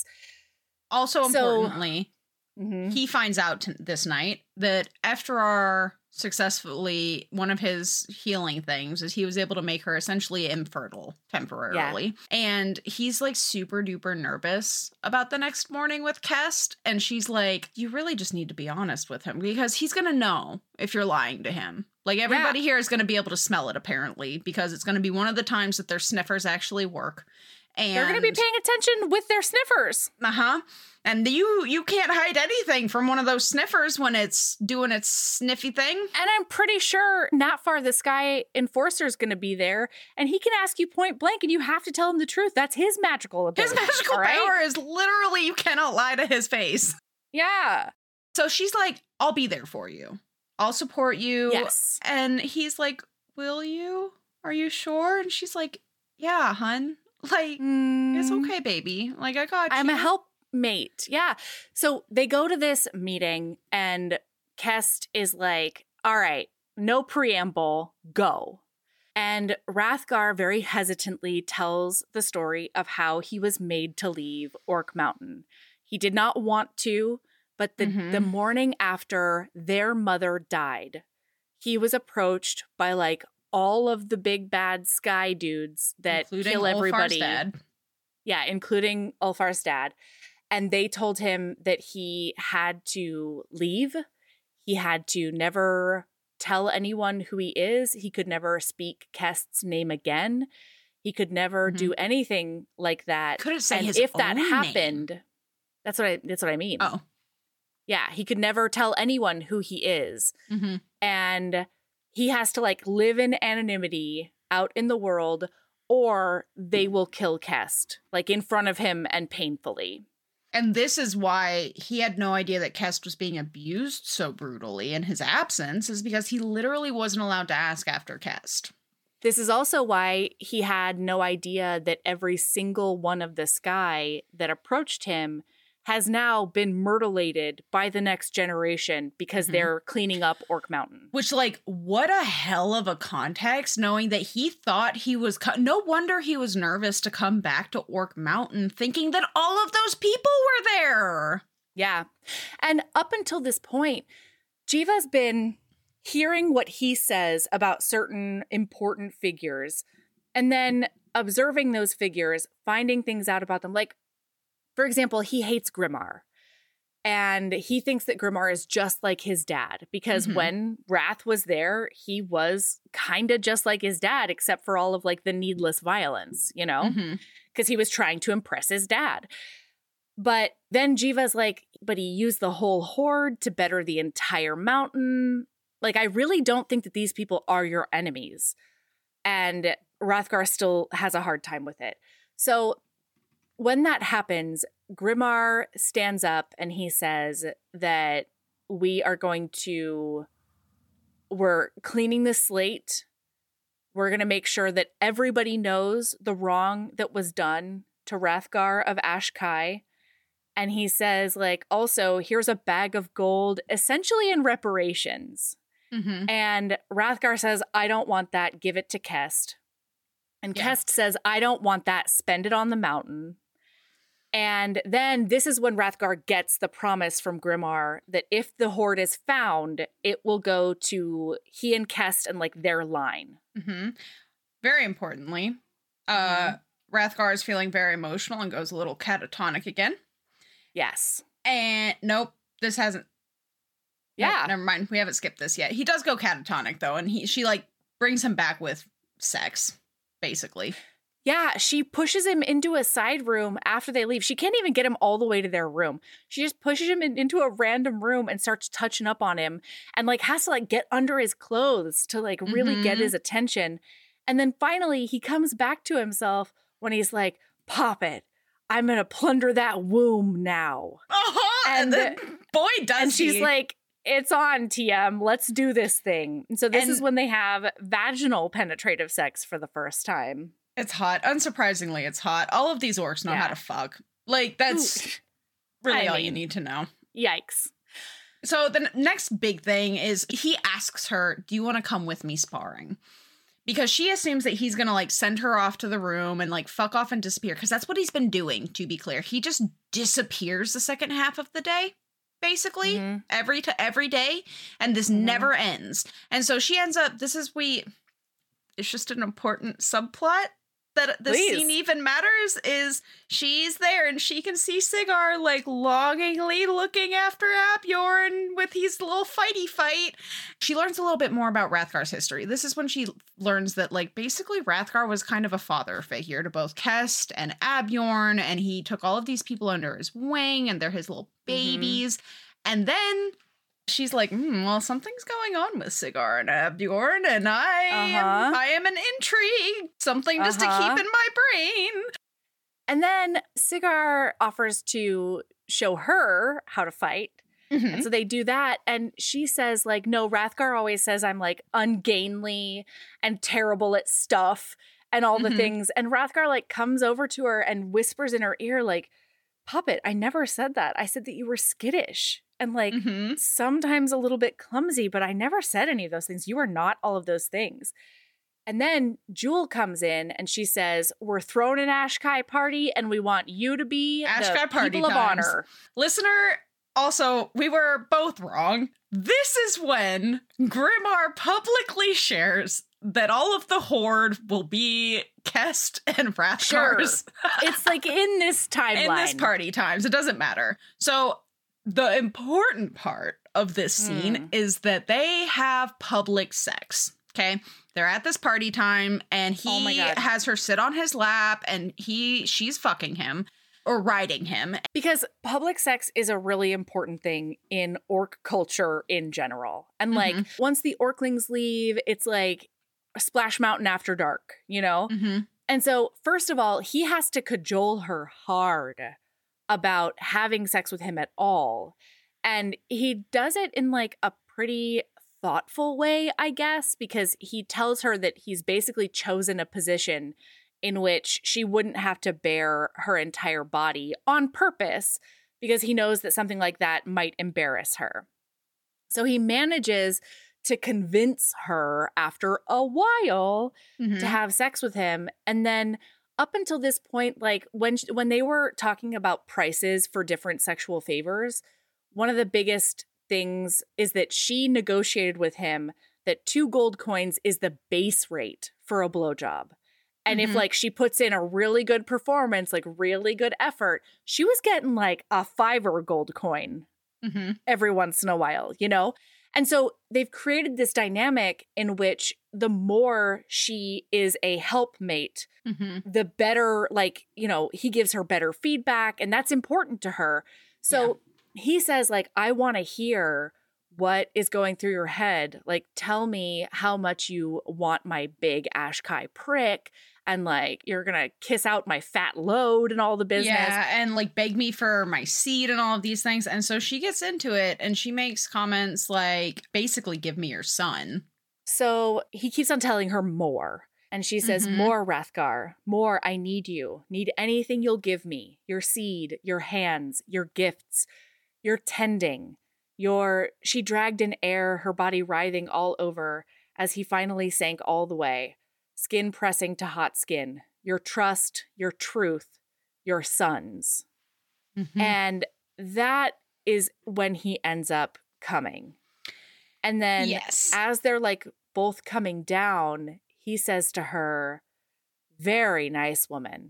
Also So- importantly, Mm-hmm. he finds out t- this night that after our successfully, one of his healing things is he was able to make her essentially infertile temporarily. And he's like super duper nervous about the next morning with Kest. And she's like, you really just need to be honest with him because he's going to know if you're lying to him. Like everybody here is going to be able to smell it apparently because it's going to be one of the times that their sniffers actually work. And They're going to be paying attention with their sniffers. Uh-huh. And you you can't hide anything from one of those sniffers when it's doing its sniffy thing. And I'm pretty sure not far the Sky Enforcer is going to be there, and he can ask you point blank, and you have to tell him the truth. That's his magical His ability. magical all right? power is literally you cannot lie to his face. Yeah. So she's like, I'll be there for you. I'll support you. Yes. And he's like, will you? Are you sure? And she's like, yeah, hun. Like, it's okay, baby. Like, I got you. I'm a helpmate. Yeah. So they go to this meeting, and Kest is like, all right, no preamble, go. And Hrathgar very hesitantly tells the story of how he was made to leave Orc Mountain. He did not want to, but the, Mhm. the morning after their mother died, he was approached by like all of the big bad sky dudes that Including kill Ulfar's everybody. dad. Yeah, including Ulfar's dad. And they told him that he had to leave. He had to never tell anyone who he is. He could never speak Kest's name again. He could never Mhm. do anything like that. Couldn't say and his if that own name. happened, that's what I that's what I mean. Oh. Yeah, he could never tell anyone who he is. Mm-hmm. And he has to like live in anonymity out in the world, or they will kill Kest, like in front of him and painfully. And this is why he had no idea that Kest was being abused so brutally in his absence, is because he literally wasn't allowed to ask after Kest. This is also why he had no idea that every single one of the Sky that approached him has now been myrtleated by the next generation because mm-hmm. they're cleaning up Orc Mountain. Which, like, what a hell of a context, knowing that he thought he was... Co- no wonder he was nervous to come back to Orc Mountain, thinking that all of those people were there. Yeah. And up until this point, Jiva's been hearing what he says about certain important figures, and then observing those figures, finding things out about them. Like, for example, he hates Grimarr, and he thinks that Grimarr is just like his dad because mm-hmm. when Wrath was there, he was kind of just like his dad, except for all of like the needless violence, you know, because mm-hmm. he was trying to impress his dad. But then Jiva's like, but he used the whole horde to better the entire mountain. Like, I really don't think that these people are your enemies. And Hrothgar still has a hard time with it. So when that happens, Grimarr stands up and he says that we are going to, we're cleaning the slate. We're going to make sure that everybody knows the wrong that was done to Hrothgar of Ashkai. And he says, like, also, here's a bag of gold, essentially in reparations. Mm-hmm. And Hrothgar says, I don't want that. Give it to Kest. And yeah. Kest says, I don't want that. Spend it on the mountain. And then this is when Hrothgar gets the promise from Grimarr that if the hoard is found, it will go to he and Kest and, like, their line. Mm-hmm. Very importantly, uh, mm-hmm. Hrothgar is feeling very emotional and goes a little catatonic again. Yes. And nope, this hasn't. Yeah. Nope, never mind. We haven't skipped this yet. He does go catatonic, though, and he she, like, brings him back with sex, basically. Yeah, she pushes him into a side room after they leave. She can't even get him all the way to their room. She just pushes him in, into a random room and starts touching up on him and, like, has to, like, get under his clothes to, like, really mm-hmm. get his attention. And then finally he comes back to himself when he's like, pop it. I'm going to plunder that womb now. Uh-huh. And, and then, boy, does And he. she's like, it's on, T M. Let's do this thing. And so this and is when they have vaginal penetrative sex for the first time. It's hot. Unsurprisingly, it's hot. All of these orcs know yeah. how to fuck. Like, that's Ooh. really I all mean, you need to know. Yikes. So the n- next big thing is he asks her, do you want to come with me sparring? Because she assumes that he's going to, like, send her off to the room and, like, fuck off and disappear. Because that's what he's been doing, to be clear. He just disappears the second half of the day, basically, mm-hmm. every to every day. And this mm-hmm. never ends. And so she ends up, this is we, it's just an important subplot that this Please. scene even matters, is she's there and she can see Sigar, like, longingly looking after Abjorn with his little fighty fight. She learns a little bit more about Hrothgar's history. This is when she learns that, like, basically Hrothgar was kind of a father figure to both Kest and Abjorn, and he took all of these people under his wing, and they're his little babies. Mm-hmm. And then she's like, hmm, well, something's going on with Sigar and Abjorn, and I, uh-huh. am, I am an intrigue. Something just uh-huh. to keep in my brain. And then Sigar offers to show her how to fight. Mm-hmm. And so they do that. And she says, like, no, Hrothgar always says I'm, like, ungainly and terrible at stuff and all the mm-hmm. things. And Hrothgar, like, comes over to her and whispers in her ear, like, Puppet, I never said that. I said that you were skittish. And, like, mm-hmm. sometimes a little bit clumsy, but I never said any of those things. You are not all of those things. And then Jewel comes in and she says, we're throwing an Ashkai party and we want you to be Ashkai the party people times. of honor. Listener, also, we were both wrong. This is when Grimarr publicly shares that all of the horde will be Kest and Hrothgar's. Sure. It's, like, in this timeline. In this party times. It doesn't matter. So the important part of this scene mm. is that they have public sex, okay? They're at this party time, and he oh has her sit on his lap, and he she's fucking him, or riding him. Because public sex is a really important thing in orc culture in general. And, like, mm-hmm. once the orclings leave, it's like Splash Mountain after dark, you know? Mm-hmm. And so, first of all, he has to cajole her hard about having sex with him at all. And he does it in, like, a pretty thoughtful way, I guess, because he tells her that he's basically chosen a position in which she wouldn't have to bear her entire body on purpose, because he knows that something like that might embarrass her. So he manages to convince her after a while Mm-hmm. to have sex with him. And then up until this point, like when when they were talking about prices for different sexual favors, one of the biggest things is that she negotiated with him that two gold coins is the base rate for a blowjob. And Mm-hmm. if like she puts in a really good performance, like really good effort, she was getting like a fiver gold coin Mm-hmm. every once in a while, you know? And so they've created this dynamic in which the more she is a helpmate, Mm-hmm. the better, like, you know, he gives her better feedback, and that's important to her. So he says, like, I want to hear what is going through your head. Like, tell me how much you want my big Ashkai prick, and like, you're going to kiss out my fat load and all the business. Yeah, and like beg me for my seed and all of these things. And so she gets into it and she makes comments like, basically, give me your son. So he keeps on telling her more. And she says, Mhm. more, Rathgar, more, I need you. Need anything you'll give me. Your seed, your hands, your gifts, your tending, your... She dragged in air, her body writhing all over as he finally sank all the way, skin pressing to hot skin. Your trust, your truth, your sons. Mhm. And that is when he ends up coming. And then Yes. as they're like both coming down, he says to her, very nice woman.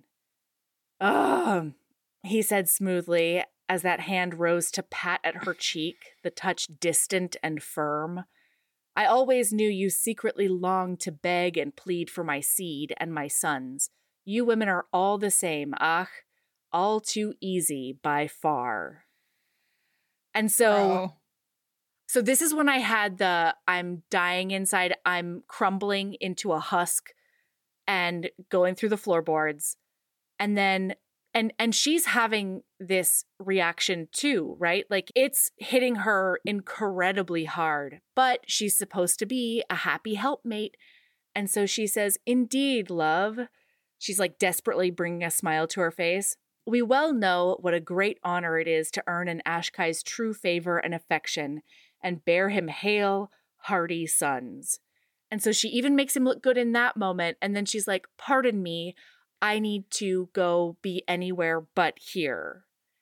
Ugh, he said smoothly as that hand rose to pat at her cheek, the touch distant and firm. I always knew you secretly longed to beg and plead for my seed and my sons. You women are all the same, ach, all too easy by far. And so... Bro. So this is when I had the I'm dying inside, I'm crumbling into a husk and going through the floorboards. And then and and she's having this reaction too, right? Like it's hitting her incredibly hard, but she's supposed to be a happy helpmate. And so she says, "Indeed, love." She's like desperately bringing a smile to her face. "We well know what a great honor it is to earn an Ashkai's true favor and affection, and bear him hale, hearty sons." And so she even makes him look good in that moment. And then she's like, "Pardon me, I need to go be anywhere but here."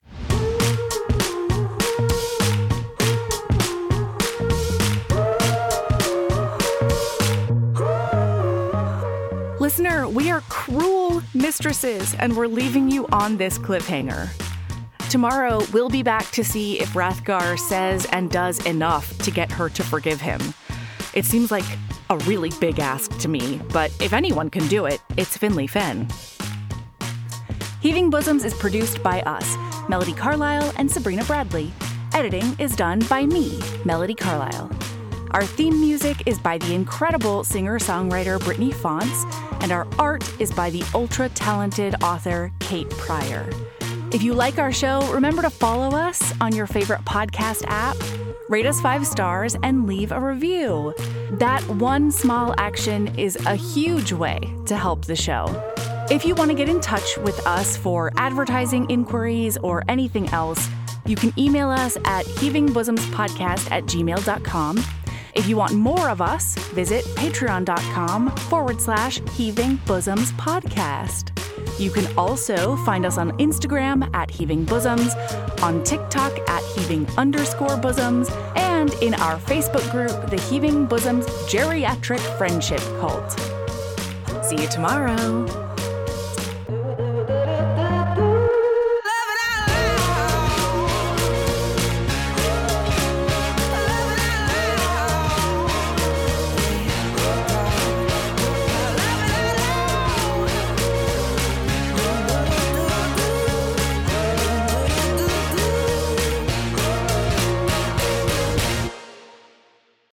Listener, we are cruel mistresses, and we're leaving you on this cliffhanger. Tomorrow, we'll be back to see if Rathgar says and does enough to get her to forgive him. It seems like a really big ask to me, but if anyone can do it, it's Finley Fenn. Heaving Bosoms is produced by us, Melody Carlisle and Sabrina Bradley. Editing is done by me, Melody Carlisle. Our theme music is by the incredible singer-songwriter Brittany Fonts, and our art is by the ultra-talented author Kate Pryor. If you like our show, remember to follow us on your favorite podcast app, rate us five stars, and leave a review. That one small action is a huge way to help the show. If you want to get in touch with us for advertising inquiries or anything else, you can email us at heavingbosomspodcast at gmail dot com. If you want more of us, visit patreon.com forward slash Heaving Bosoms Podcast. You can also find us on Instagram at Heaving Bosoms, on TikTok at Heaving underscore Bosoms, and in our Facebook group, the Heaving Bosoms Geriatric Friendship Cult. See you tomorrow.